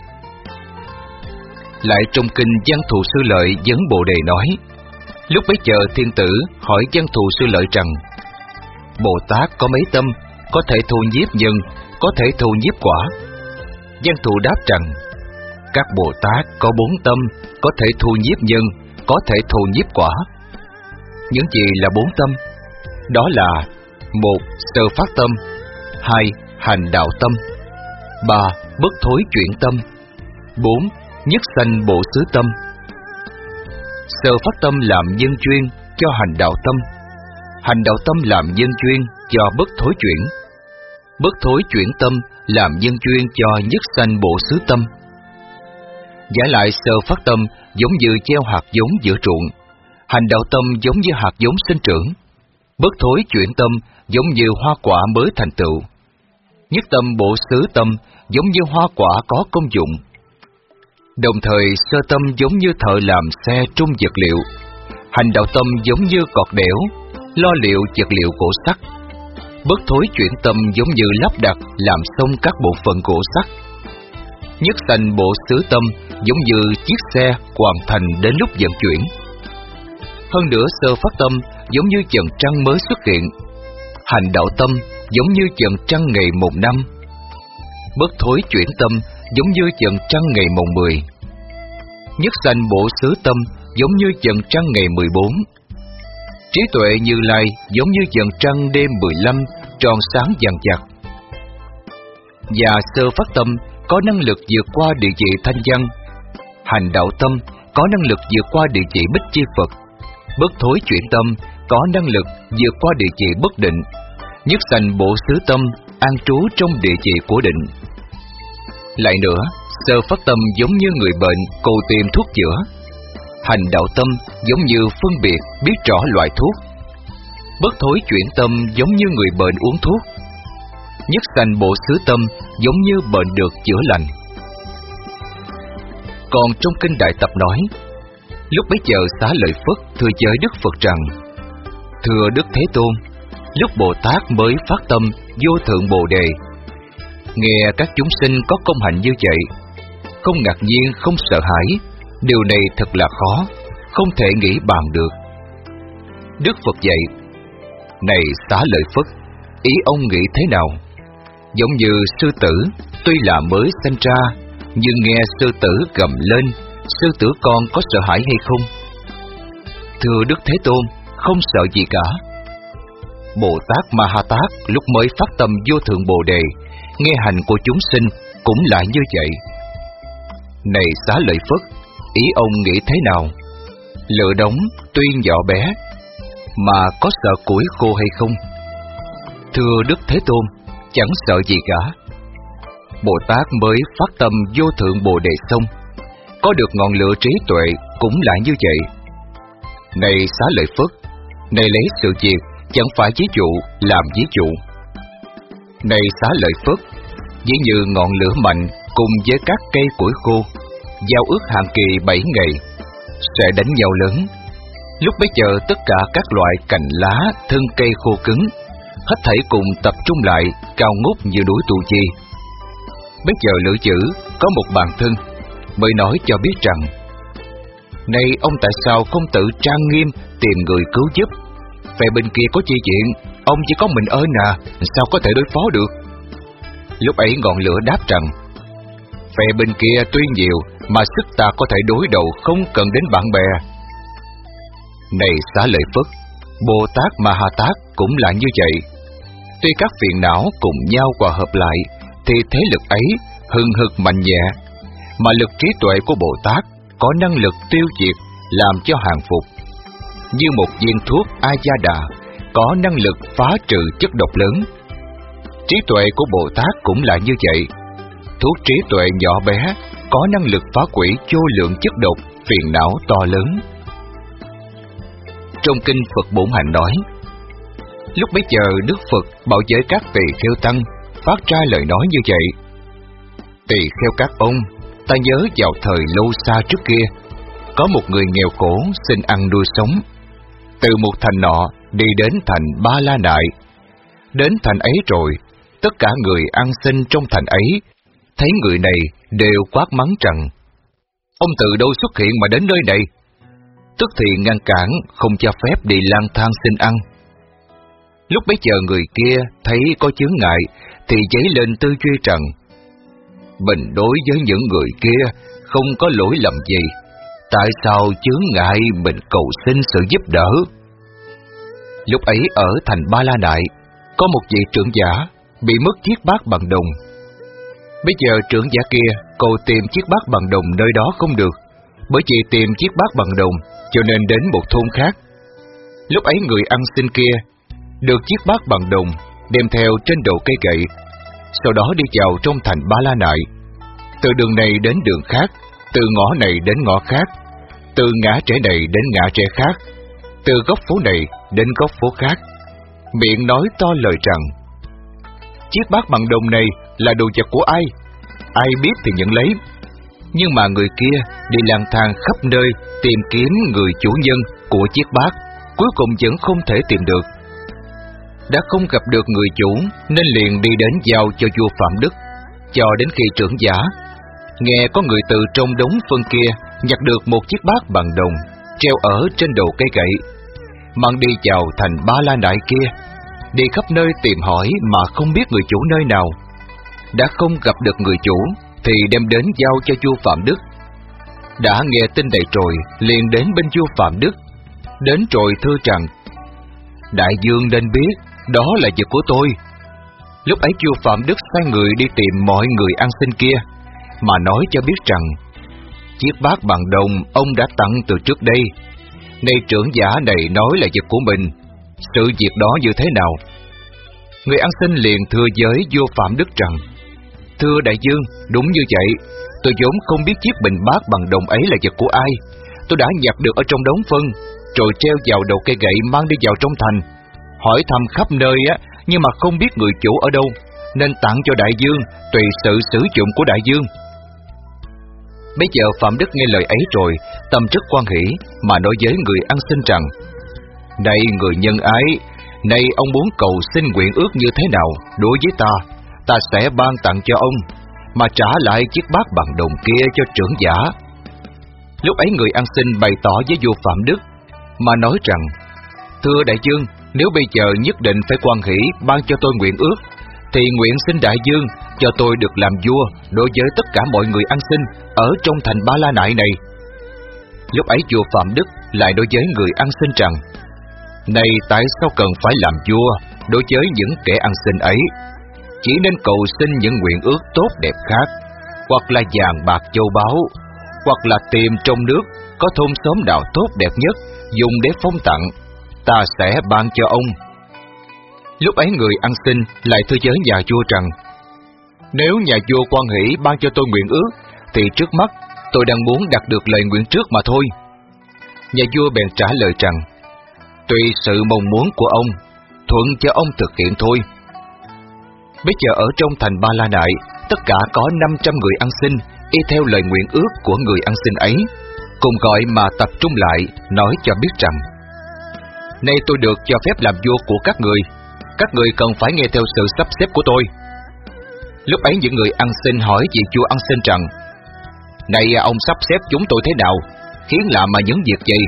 Lại trong kinh Văn Thù Sư Lợi vấn Bồ Đề nói: lúc bấy giờ thiên tử hỏi Văn Thù Sư Lợi rằng: Bồ Tát có mấy tâm, có thể thù nhiếp nhân, có thể thù nhiếp quả? Văn Thù đáp rằng: các Bồ Tát có 4 tâm, có thể thù nhiếp nhân, có thể thù nhiếp quả. Những gì là 4 tâm? Đó là: 1. Sơ phát tâm. 2. Hành đạo tâm. 3. Bất thối chuyển tâm. 4. Nhất sanh bộ xứ tâm. Sơ phát tâm làm nhân duyên cho hành đạo tâm. Hành đạo tâm làm nhân duyên cho bất thối chuyển. Bất thối chuyển tâm làm nhân duyên cho nhất sanh bộ xứ tâm. Giả lại sơ phát tâm giống như gieo hạt giống giữa ruộng, hành đạo tâm giống như hạt giống sinh trưởng, bất thối chuyển tâm giống như hoa quả mới thành tựu. Nhất tâm bộ xứ tâm giống như hoa quả có công dụng. Đồng thời sơ tâm giống như thợ làm xe trung vật liệu, hành đạo tâm giống như cọt đẽo, lo liệu vật liệu gỗ sắt. Bất thối chuyển tâm giống như lắp đặt làm xong các bộ phận gỗ sắt. Nhất sanh bộ xứ tâm giống như chiếc xe hoàn thành đến lúc vận chuyển. Hơn nữa sơ phát tâm giống như chần trăng mới xuất hiện, hành đạo tâm giống như chần trăng ngày mùng 5. Bất thối chuyển tâm giống như chần trăng ngày mùng 10. Nhất sanh bộ xứ tâm giống như chần trăng ngày 14. Trí tuệ Như Lai giống như chần trăng đêm 15 tròn sáng vàng chặt. Và sơ phát tâm có năng lực vượt qua địa vị thanh văn. Hành đạo tâm có năng lực vượt qua địa chỉ Bích Chi Phật. Bất thối chuyển tâm có năng lực vượt qua địa chỉ bất định. Nhất sanh bổ xứ tâm an trú trong địa chỉ của định. Lại nữa, sơ phát tâm giống như người bệnh cầu tìm thuốc chữa. Hành đạo tâm giống như phân biệt biết rõ loại thuốc. Bất thối chuyển tâm giống như người bệnh uống thuốc. Nhất sanh bổ xứ tâm giống như bệnh được chữa lành. Còn trong kinh Đại Tập nói, lúc bấy giờ Xá Lợi Phất thưa với Đức Phật rằng: Thưa Đức Thế Tôn, lúc Bồ Tát mới phát tâm vô thượng Bồ Đề, nghe các chúng sinh có công hạnh như vậy, không ngạc nhiên, không sợ hãi. Điều này thật là khó, không thể nghĩ bàn được. Đức Phật dạy: Này Xá Lợi Phất, ý ông nghĩ thế nào? Giống như sư tử, tuy là mới sanh ra, nhưng nghe sư tử gầm lên, sư tử con có sợ hãi hay không? Thưa Đức Thế Tôn, không sợ gì cả. Bồ Tát Ma Ha Tát lúc mới phát tâm vô thượng Bồ Đề, nghe hành của chúng sinh cũng lại như vậy. Này Xá Lợi Phất, ý ông nghĩ thế nào? Lửa đống tuy nhỏ bé, mà có sợ củi khô hay không? Thưa Đức Thế Tôn, chẳng sợ gì cả. Bồ Tát mới phát tâm vô thượng Bồ Đề xong, có được ngọn lửa trí tuệ cũng lại như vậy. Này Xá Lợi Phất, này lấy sự việc chẳng phải ví dụ làm ví dụ. Này Xá Lợi Phất, ví như ngọn lửa mạnh cùng với các cây củi khô, giao ước hạn kỳ 7 ngày, sẽ đánh nhau lớn. Lúc bấy giờ tất cả các loại cành lá, thân cây khô cứng, hết thảy cùng tập trung lại, cao ngút như núi Tu Di. Bây giờ lữ chữ có một bạn thân mới nói cho biết rằng: Này ông tại sao không tự trang nghiêm tìm người cứu giúp? Phe bên kia có chi chuyện, ông chỉ có mình ơn à, sao có thể đối phó được? Lúc ấy ngọn lửa đáp rằng: Phe bên kia tuy nhiều, mà sức ta có thể đối đầu, không cần đến bạn bè. Này Xá Lợi Phất, Bồ Tát Ma Ha Tát cũng là như vậy. Tuy các phiền não cùng nhau hòa hợp lại, thì thế lực ấy hừng hực mạnh nhẹ, mà lực trí tuệ của Bồ Tát có năng lực tiêu diệt, làm cho hàng phục. Như một viên thuốc A-gia-đà có năng lực phá trừ chất độc lớn. Trí tuệ của Bồ Tát cũng là như vậy. Thuốc trí tuệ nhỏ bé có năng lực phá hủy vô lượng chất độc, phiền não to lớn. Trong kinh Phật Bổn Hạnh nói, lúc bấy giờ Đức Phật bảo với các tỳ kheo tăng phát ra lời nói như vậy: Tỳ kheo các ông, ta nhớ vào thời lâu xa trước kia, có một người nghèo khổ xin ăn nuôi sống, từ một thành nọ đi đến thành Ba La Nại. Đến thành ấy rồi, tất cả người ăn xin trong thành ấy thấy người này đều quát mắng rằng: Ông từ đâu xuất hiện mà đến nơi này? Tức thì ngăn cản, không cho phép đi lang thang xin ăn. Lúc bấy giờ người kia thấy có chướng ngại thì dấy lên tư duy rằng: Mình đối với những người kia không có lỗi lầm gì, tại sao chướng ngại mình cầu xin sự giúp đỡ? Lúc ấy ở thành Ba La Nại, có một vị trưởng giả bị mất chiếc bát bằng đồng. Bây giờ trưởng giả kia cầu tìm chiếc bát bằng đồng nơi đó không được, bởi vì tìm chiếc bát bằng đồng cho nên đến một thôn khác. Lúc ấy người ăn xin kia được chiếc bát bằng đồng đem theo trên đầu cây gậy, sau đó đi vào trong thành Ba La Nại, từ đường này đến đường khác, từ ngõ này đến ngõ khác, từ ngã rẽ này đến ngã rẽ khác, từ góc phố này đến góc phố khác, miệng nói to lời rằng: Chiếc bát bằng đồng này là đồ vật của ai? Ai biết thì nhận lấy. Nhưng mà người kia đi lang thang khắp nơi tìm kiếm người chủ nhân của chiếc bát, cuối cùng vẫn không thể tìm được. Đã không gặp được người chủ nên liền đi đến giao cho vua Phạm Đức, cho đến khi trưởng giả nghe có người từ trong đống phân kia nhặt được một chiếc bát bằng đồng treo ở trên đầu cây gậy, mang đi vào thành Ba La Nại kia, đi khắp nơi tìm hỏi mà không biết người chủ nơi nào. Đã không gặp được người chủ thì đem đến giao cho vua Phạm Đức. Đã nghe tin này rồi liền đến bên vua Phạm Đức, đến rồi thưa rằng: Đại vương nên biết đó là vật của tôi. Lúc ấy vua Phạm Đức sai người đi tìm mọi người ăn xin kia, mà nói cho biết rằng: Chiếc bát bằng đồng ông đã tặng từ trước đây. Nay trưởng giả này nói là vật của mình, sự việc đó như thế nào? Người ăn xin liền thưa với vua Phạm Đức rằng: Thưa đại vương, đúng như vậy. Tôi vốn không biết chiếc bình bát bằng đồng ấy là vật của ai. Tôi đã nhặt được ở trong đống phân, rồi treo vào đầu cây gậy mang đi vào trong thành. Hỏi thăm khắp nơi nhưng mà không biết người chủ ở đâu, nên tặng cho đại vương tùy sự sử dụng của đại vương. Bây giờ Phạm Đức nghe lời ấy rồi, tâm rất hoan hỉ mà nói với người ăn xin rằng: Này người nhân ái, nay ông muốn cầu xin nguyện ước như thế nào đối với ta sẽ ban tặng cho ông, mà trả lại chiếc bát bằng đồng kia cho trưởng giả. Lúc ấy người ăn xin bày tỏ với vua Phạm Đức mà nói rằng: Thưa đại vương, nếu bây giờ nhất định phải hoan hỷ ban cho tôi nguyện ước, thì nguyện xin đại vương cho tôi được làm vua đối với tất cả mọi người ăn xin ở trong thành Ba La Nại này. Lúc ấy vua Phạm Đức lại đối với người ăn xin rằng: Này tại sao cần phải làm vua đối với những kẻ ăn xin ấy? Chỉ nên cầu xin những nguyện ước tốt đẹp khác, hoặc là vàng bạc châu báu, hoặc là tìm trong nước có thôn xóm nào tốt đẹp nhất dùng để phong tặng, ta sẽ ban cho ông. Lúc ấy người ăn xin lại thưa với nhà vua rằng: Nếu nhà vua hoan hỷ ban cho tôi nguyện ước, thì trước mắt tôi đang muốn đạt được lời nguyện trước mà thôi. Nhà vua bèn trả lời rằng: Tùy sự mong muốn của ông, thuận cho ông thực hiện thôi. Bây giờ ở trong thành Ba La Nại, tất cả có 500 người ăn xin y theo lời nguyện ước của người ăn xin ấy, cùng gọi mà tập trung lại, nói cho biết rằng: Nay tôi được cho phép làm vua của các người cần phải nghe theo sự sắp xếp của tôi. Lúc ấy những người ăn xin hỏi vị vua ăn xin rằng: Này ông sắp xếp chúng tôi thế nào, khiến làm mà những việc gì?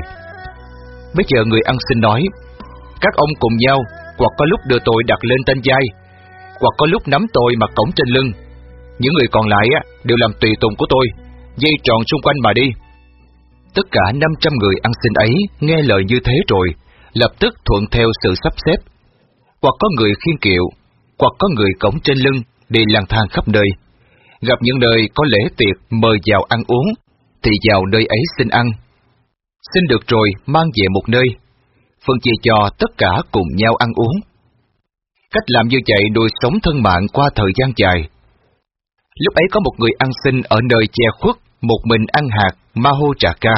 Bây giờ người ăn xin nói: Các ông cùng nhau, hoặc có lúc đưa tôi đặt lên trên vai, hoặc có lúc nắm tôi mà cõng trên lưng. Những người còn lại đều làm tùy tùng của tôi, dây tròn xung quanh mà đi. Tất cả 500 người ăn xin ấy nghe lời như thế rồi, lập tức thuận theo sự sắp xếp. Hoặc có người khiêng kiệu, hoặc có người cõng trên lưng đi lang thang khắp nơi. Gặp những nơi có lễ tiệc mời vào ăn uống, thì vào nơi ấy xin ăn. Xin được rồi mang về một nơi, phân chia cho tất cả cùng nhau ăn uống. Cách làm như vậy nuôi sống thân mạng qua thời gian dài. Lúc ấy có một người ăn xin ở nơi che khuất, một mình ăn hạt Mahojaka.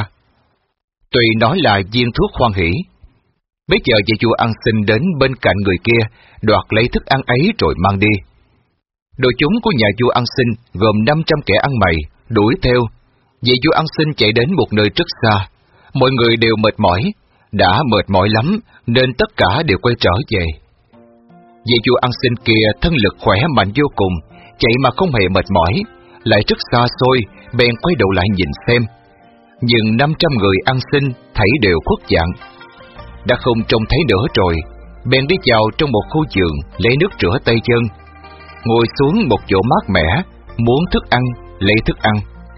Tuy nói là viên thuốc hoan hỷ. Bây giờ vị vua ăn xin đến bên cạnh người kia, đoạt lấy thức ăn ấy rồi mang đi. Đội chúng của nhà vua ăn xin gồm 500 kẻ ăn mày, đuổi theo. Vị vua ăn xin chạy đến một nơi rất xa. Mọi người đều mệt mỏi, đã mệt mỏi lắm nên tất cả đều quay trở về. Vị vua ăn xin kia thân lực khỏe mạnh vô cùng, chạy mà không hề mệt mỏi, lại rất xa xôi, bèn quay đầu lại nhìn xem. Nhưng 500 người ăn xin thấy đều khuất dạng. Đã không trông thấy nữa rồi, bèn đi vào trong một khu vườn lấy nước rửa tay chân, ngồi xuống một chỗ mát mẻ, muốn thức ăn, lấy thức ăn.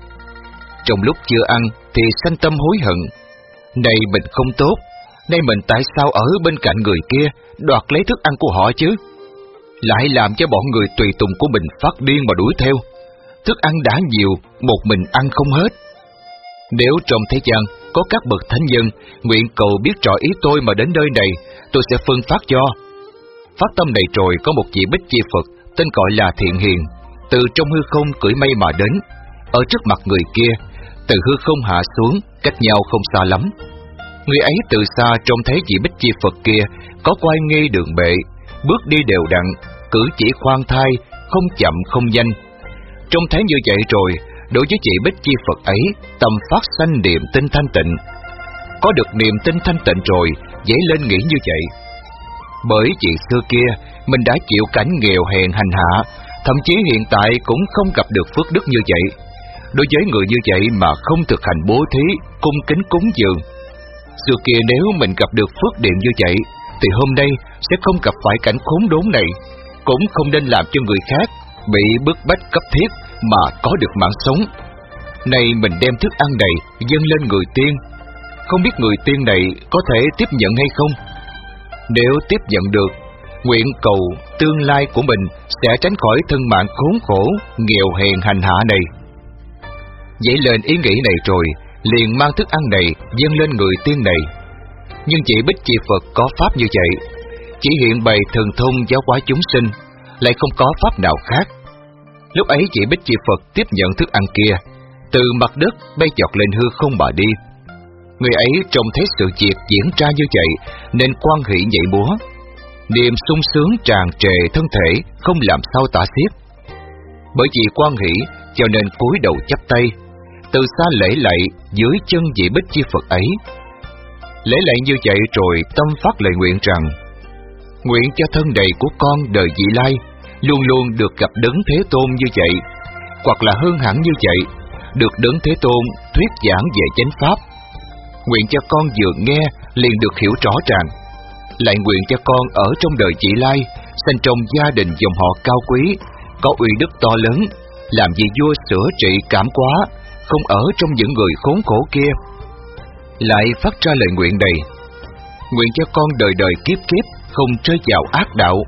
Trong lúc chưa ăn thì sanh tâm hối hận. Này mình không tốt, nay mình tại sao ở bên cạnh người kia đoạt lấy thức ăn của họ chứ? Lại làm cho bọn người tùy tùng của mình phát điên mà đuổi theo. Thức ăn đã nhiều, một mình ăn không hết. Nếu trong thế gian có các bậc thánh nhân nguyện cầu biết rõ ý tôi mà đến nơi này, tôi sẽ phân phát cho. Phát tâm này rồi có một vị Bích Chi Phật tên gọi là Thiện Hiền, từ trong hư không cưỡi mây mà đến. Ở trước mặt người kia, từ hư không hạ xuống, cách nhau không xa lắm. Người ấy từ xa trông thấy vị Bích Chi Phật kia có quai nghi đường bệ, bước đi đều đặn, cử chỉ khoan thai, không chậm không nhanh. Trông thấy như vậy rồi, đối với vị Bích Chi Phật ấy, tâm phát sanh niềm tin thanh tịnh. Có được niềm tin thanh tịnh rồi, dễ lên nghĩ như vậy. Bởi vì xưa kia, mình đã chịu cảnh nghèo hèn hành hạ, thậm chí hiện tại cũng không gặp được phước đức như vậy. Đối với người như vậy mà không thực hành bố thí, cung kính cúng dường, xưa kia nếu mình gặp được phước điệm như vậy, thì hôm nay sẽ không gặp phải cảnh khốn đốn này, cũng không nên làm cho người khác bị bức bách cấp thiết mà có được mạng sống. Nay mình đem thức ăn này dâng lên người tiên, không biết người tiên này có thể tiếp nhận hay không. Nếu tiếp nhận được, nguyện cầu tương lai của mình sẽ tránh khỏi thân mạng khốn khổ, nghèo hèn hành hạ này. Dậy lên ý nghĩ này rồi, liền mang thức ăn này dâng lên người tiên này. Nhưng chỉ Bích Chi Phật có pháp như vậy, chỉ hiện bày thần thông giáo hóa chúng sinh, lại không có pháp nào khác. Lúc ấy chỉ Bích Chi Phật tiếp nhận thức ăn kia, từ mặt đất bay chọt lên hư không mà đi. Người ấy trông thấy sự việc diễn ra như vậy, nên hoan hỷ nhảy múa. Niềm sung sướng tràn trề thân thể, không làm sao tả xiết. Bởi vì hoan hỷ, cho nên cúi đầu chắp tay, từ xa lễ lạy dưới chân vị Bích Chi Phật ấy. Lễ lạy như vậy rồi tâm phát lời nguyện rằng: nguyện cho thân đầy của con đời vị lai luôn luôn được gặp Đấng Thế Tôn như vậy, hoặc là hơn hẳn như vậy, được Đấng Thế Tôn thuyết giảng về chánh pháp. Nguyện cho con vừa nghe liền được hiểu rõ ràng. Lại nguyện cho con ở trong đời vị lai, sinh trong gia đình dòng họ cao quý, có uy đức to lớn, làm vì vua sửa trị cảm hóa, không ở trong những người khốn khổ kia. Lại phát ra lời nguyện này: nguyện cho con đời đời kiếp kiếp không rơi vào ác đạo.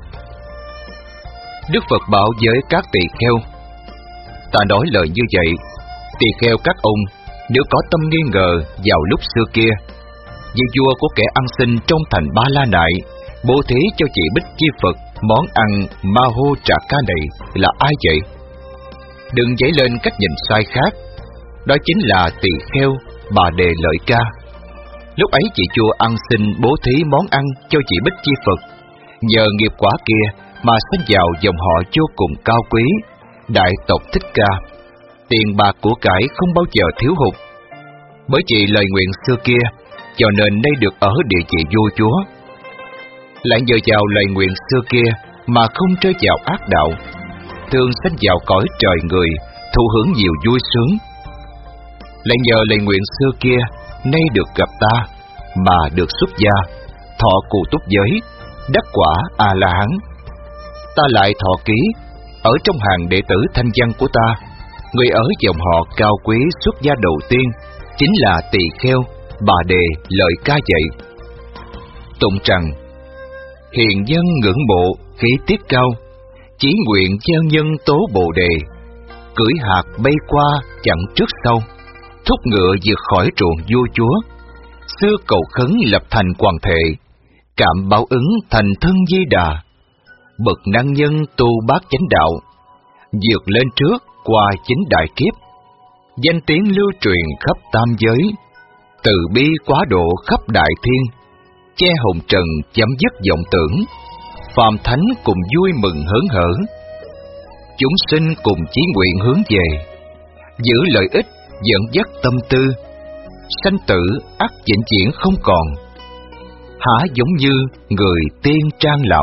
Đức Phật bảo với các tỳ kheo: ta nói lời như vậy, tỳ kheo các ông nếu có tâm nghi ngờ vào lúc xưa kia, vì vua của kẻ ăn xin trong thành Ba La Nại bố thí cho chị Bích Chi Phật món ăn ma hô trà ca này là ai vậy? Đừng dấy lên cách nhìn sai khác, đó chính là tỳ kheo Bà Đề Lợi Ca. Lúc ấy chị vua ăn xin bố thí món ăn cho chị Bích Chi Phật, nhờ nghiệp quả kia mà sinh vào dòng họ vô cùng cao quý, đại tộc Thích Ca. Tiền bạc của cải không bao giờ thiếu hụt. Bởi vì lời nguyện xưa kia, cho nên nay được ở địa vị vua chúa. Lại nhờ vào lời nguyện xưa kia mà không rơi vào ác đạo, thường sanh vào cõi trời người, thụ hưởng nhiều vui sướng. Lại nhờ lời nguyện xưa kia, nay được gặp ta mà được xuất gia, thọ cụ túc giới, đắc quả A La Hán. Ta lại thọ ký ở trong hàng đệ tử thanh văn của ta. Người ở dòng họ cao quý xuất gia đầu tiên chính là tỳ kheo Bà Đề Lợi Ca vậy. Tụng rằng: hiền dân ngưỡng mộ khí tiết cao, chỉ nguyện gieo nhân tố Bồ Đề, cưỡi hạt bay qua chẳng trước sau, thúc ngựa vượt khỏi ruộng vua chúa. Xưa cầu khấn lập thành hoàng thệ, cảm báo ứng thành thân Di Đà. Bậc năng nhân tu bát chánh đạo, vượt lên trước qua chính đại kiếp. Danh tiếng lưu truyền khắp tam giới, từ bi quá độ khắp đại thiên. Che hồng trần chấm dứt vọng tưởng, phàm thánh cùng vui mừng hớn hở. Chúng sinh cùng chí nguyện hướng về, giữ lợi ích dẫn dắt tâm tư. Sanh tử ắt vĩnh viễn không còn, hả giống như người tiên trang lão.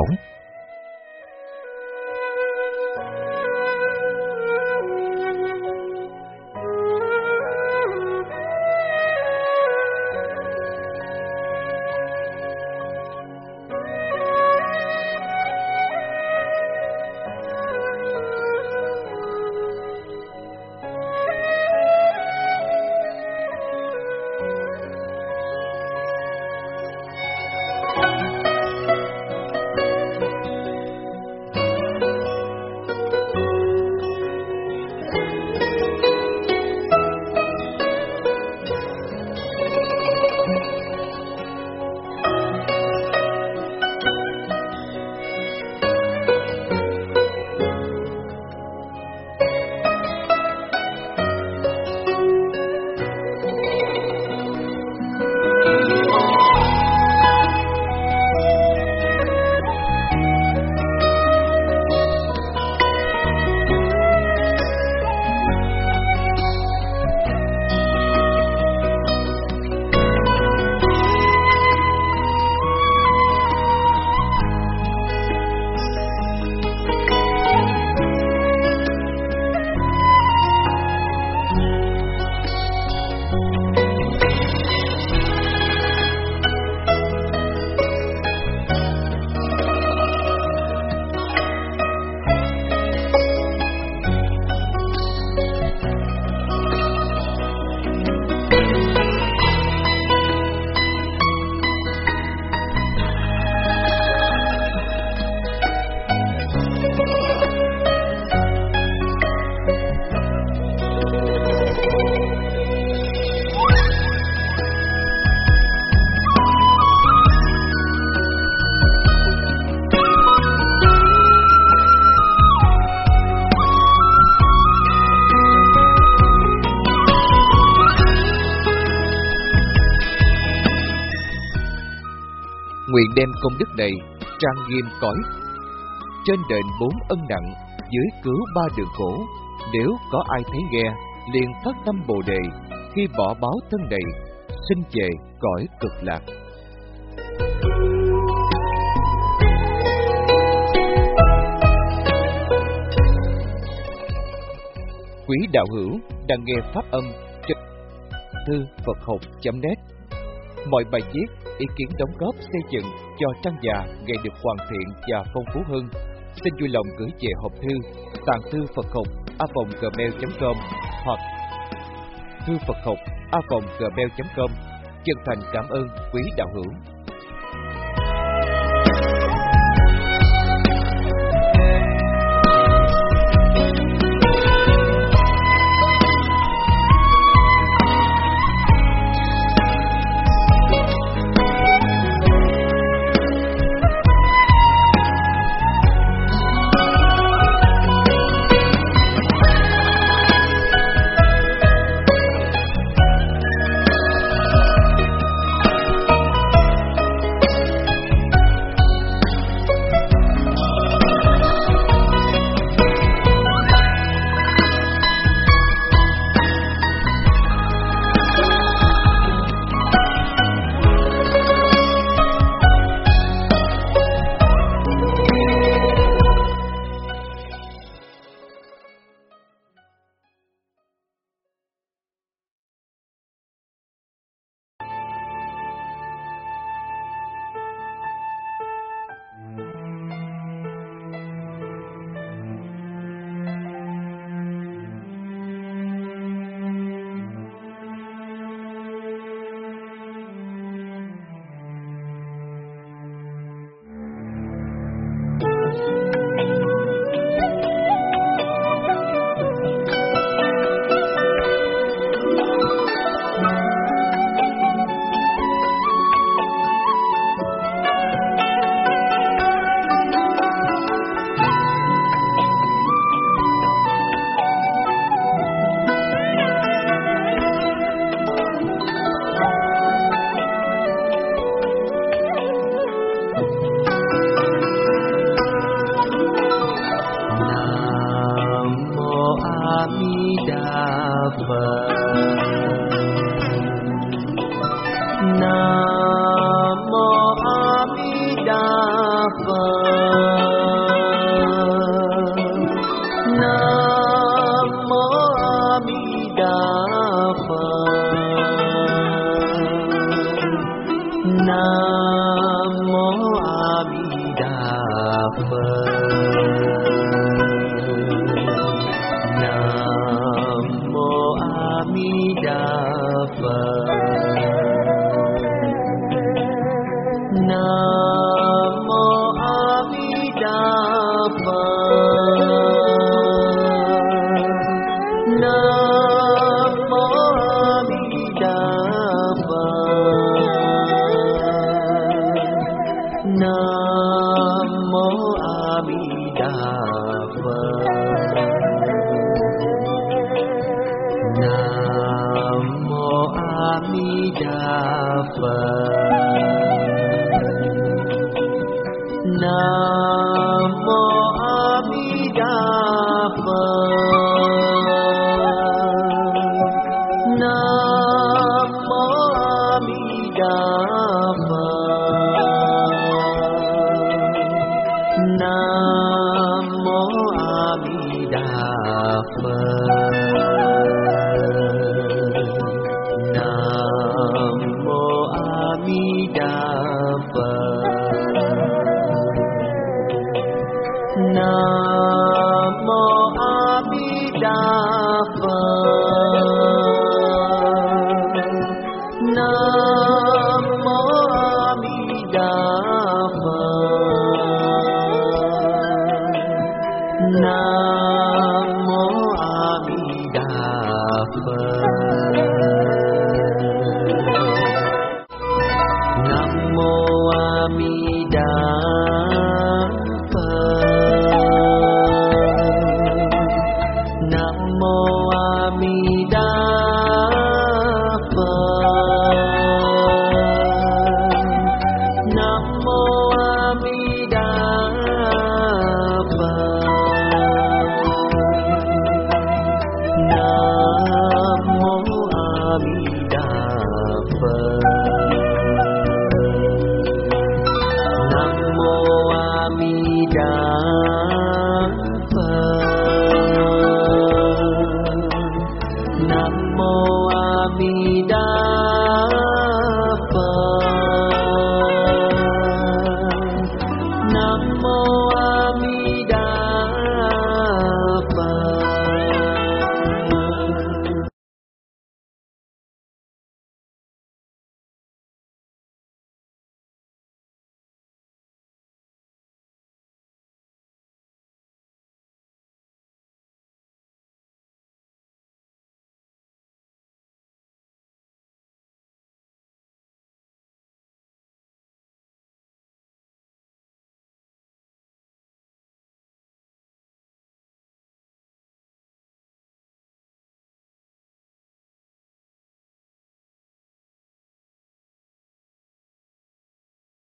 Nguyện đem công đức này trang nghiêm cõi trên đền 4 ân nặng, dưới cứu 3 đường khổ. Nếu có ai thấy nghe, liền phát tâm Bồ đề, khi bỏ báo thân này, sinh về cõi cực lạc. Quý đạo hữu đang nghe pháp âm trên thư Phật học.net. Mọi bài viết, ý kiến đóng góp xây dựng cho trang già ngày được hoàn thiện và phong phú hơn, xin vui lòng gửi về hộp thư tàng thư Phật học@gmail.com hoặc thư Phật học@gmail.com. Chân thành cảm ơn quý đạo hữu. Phật.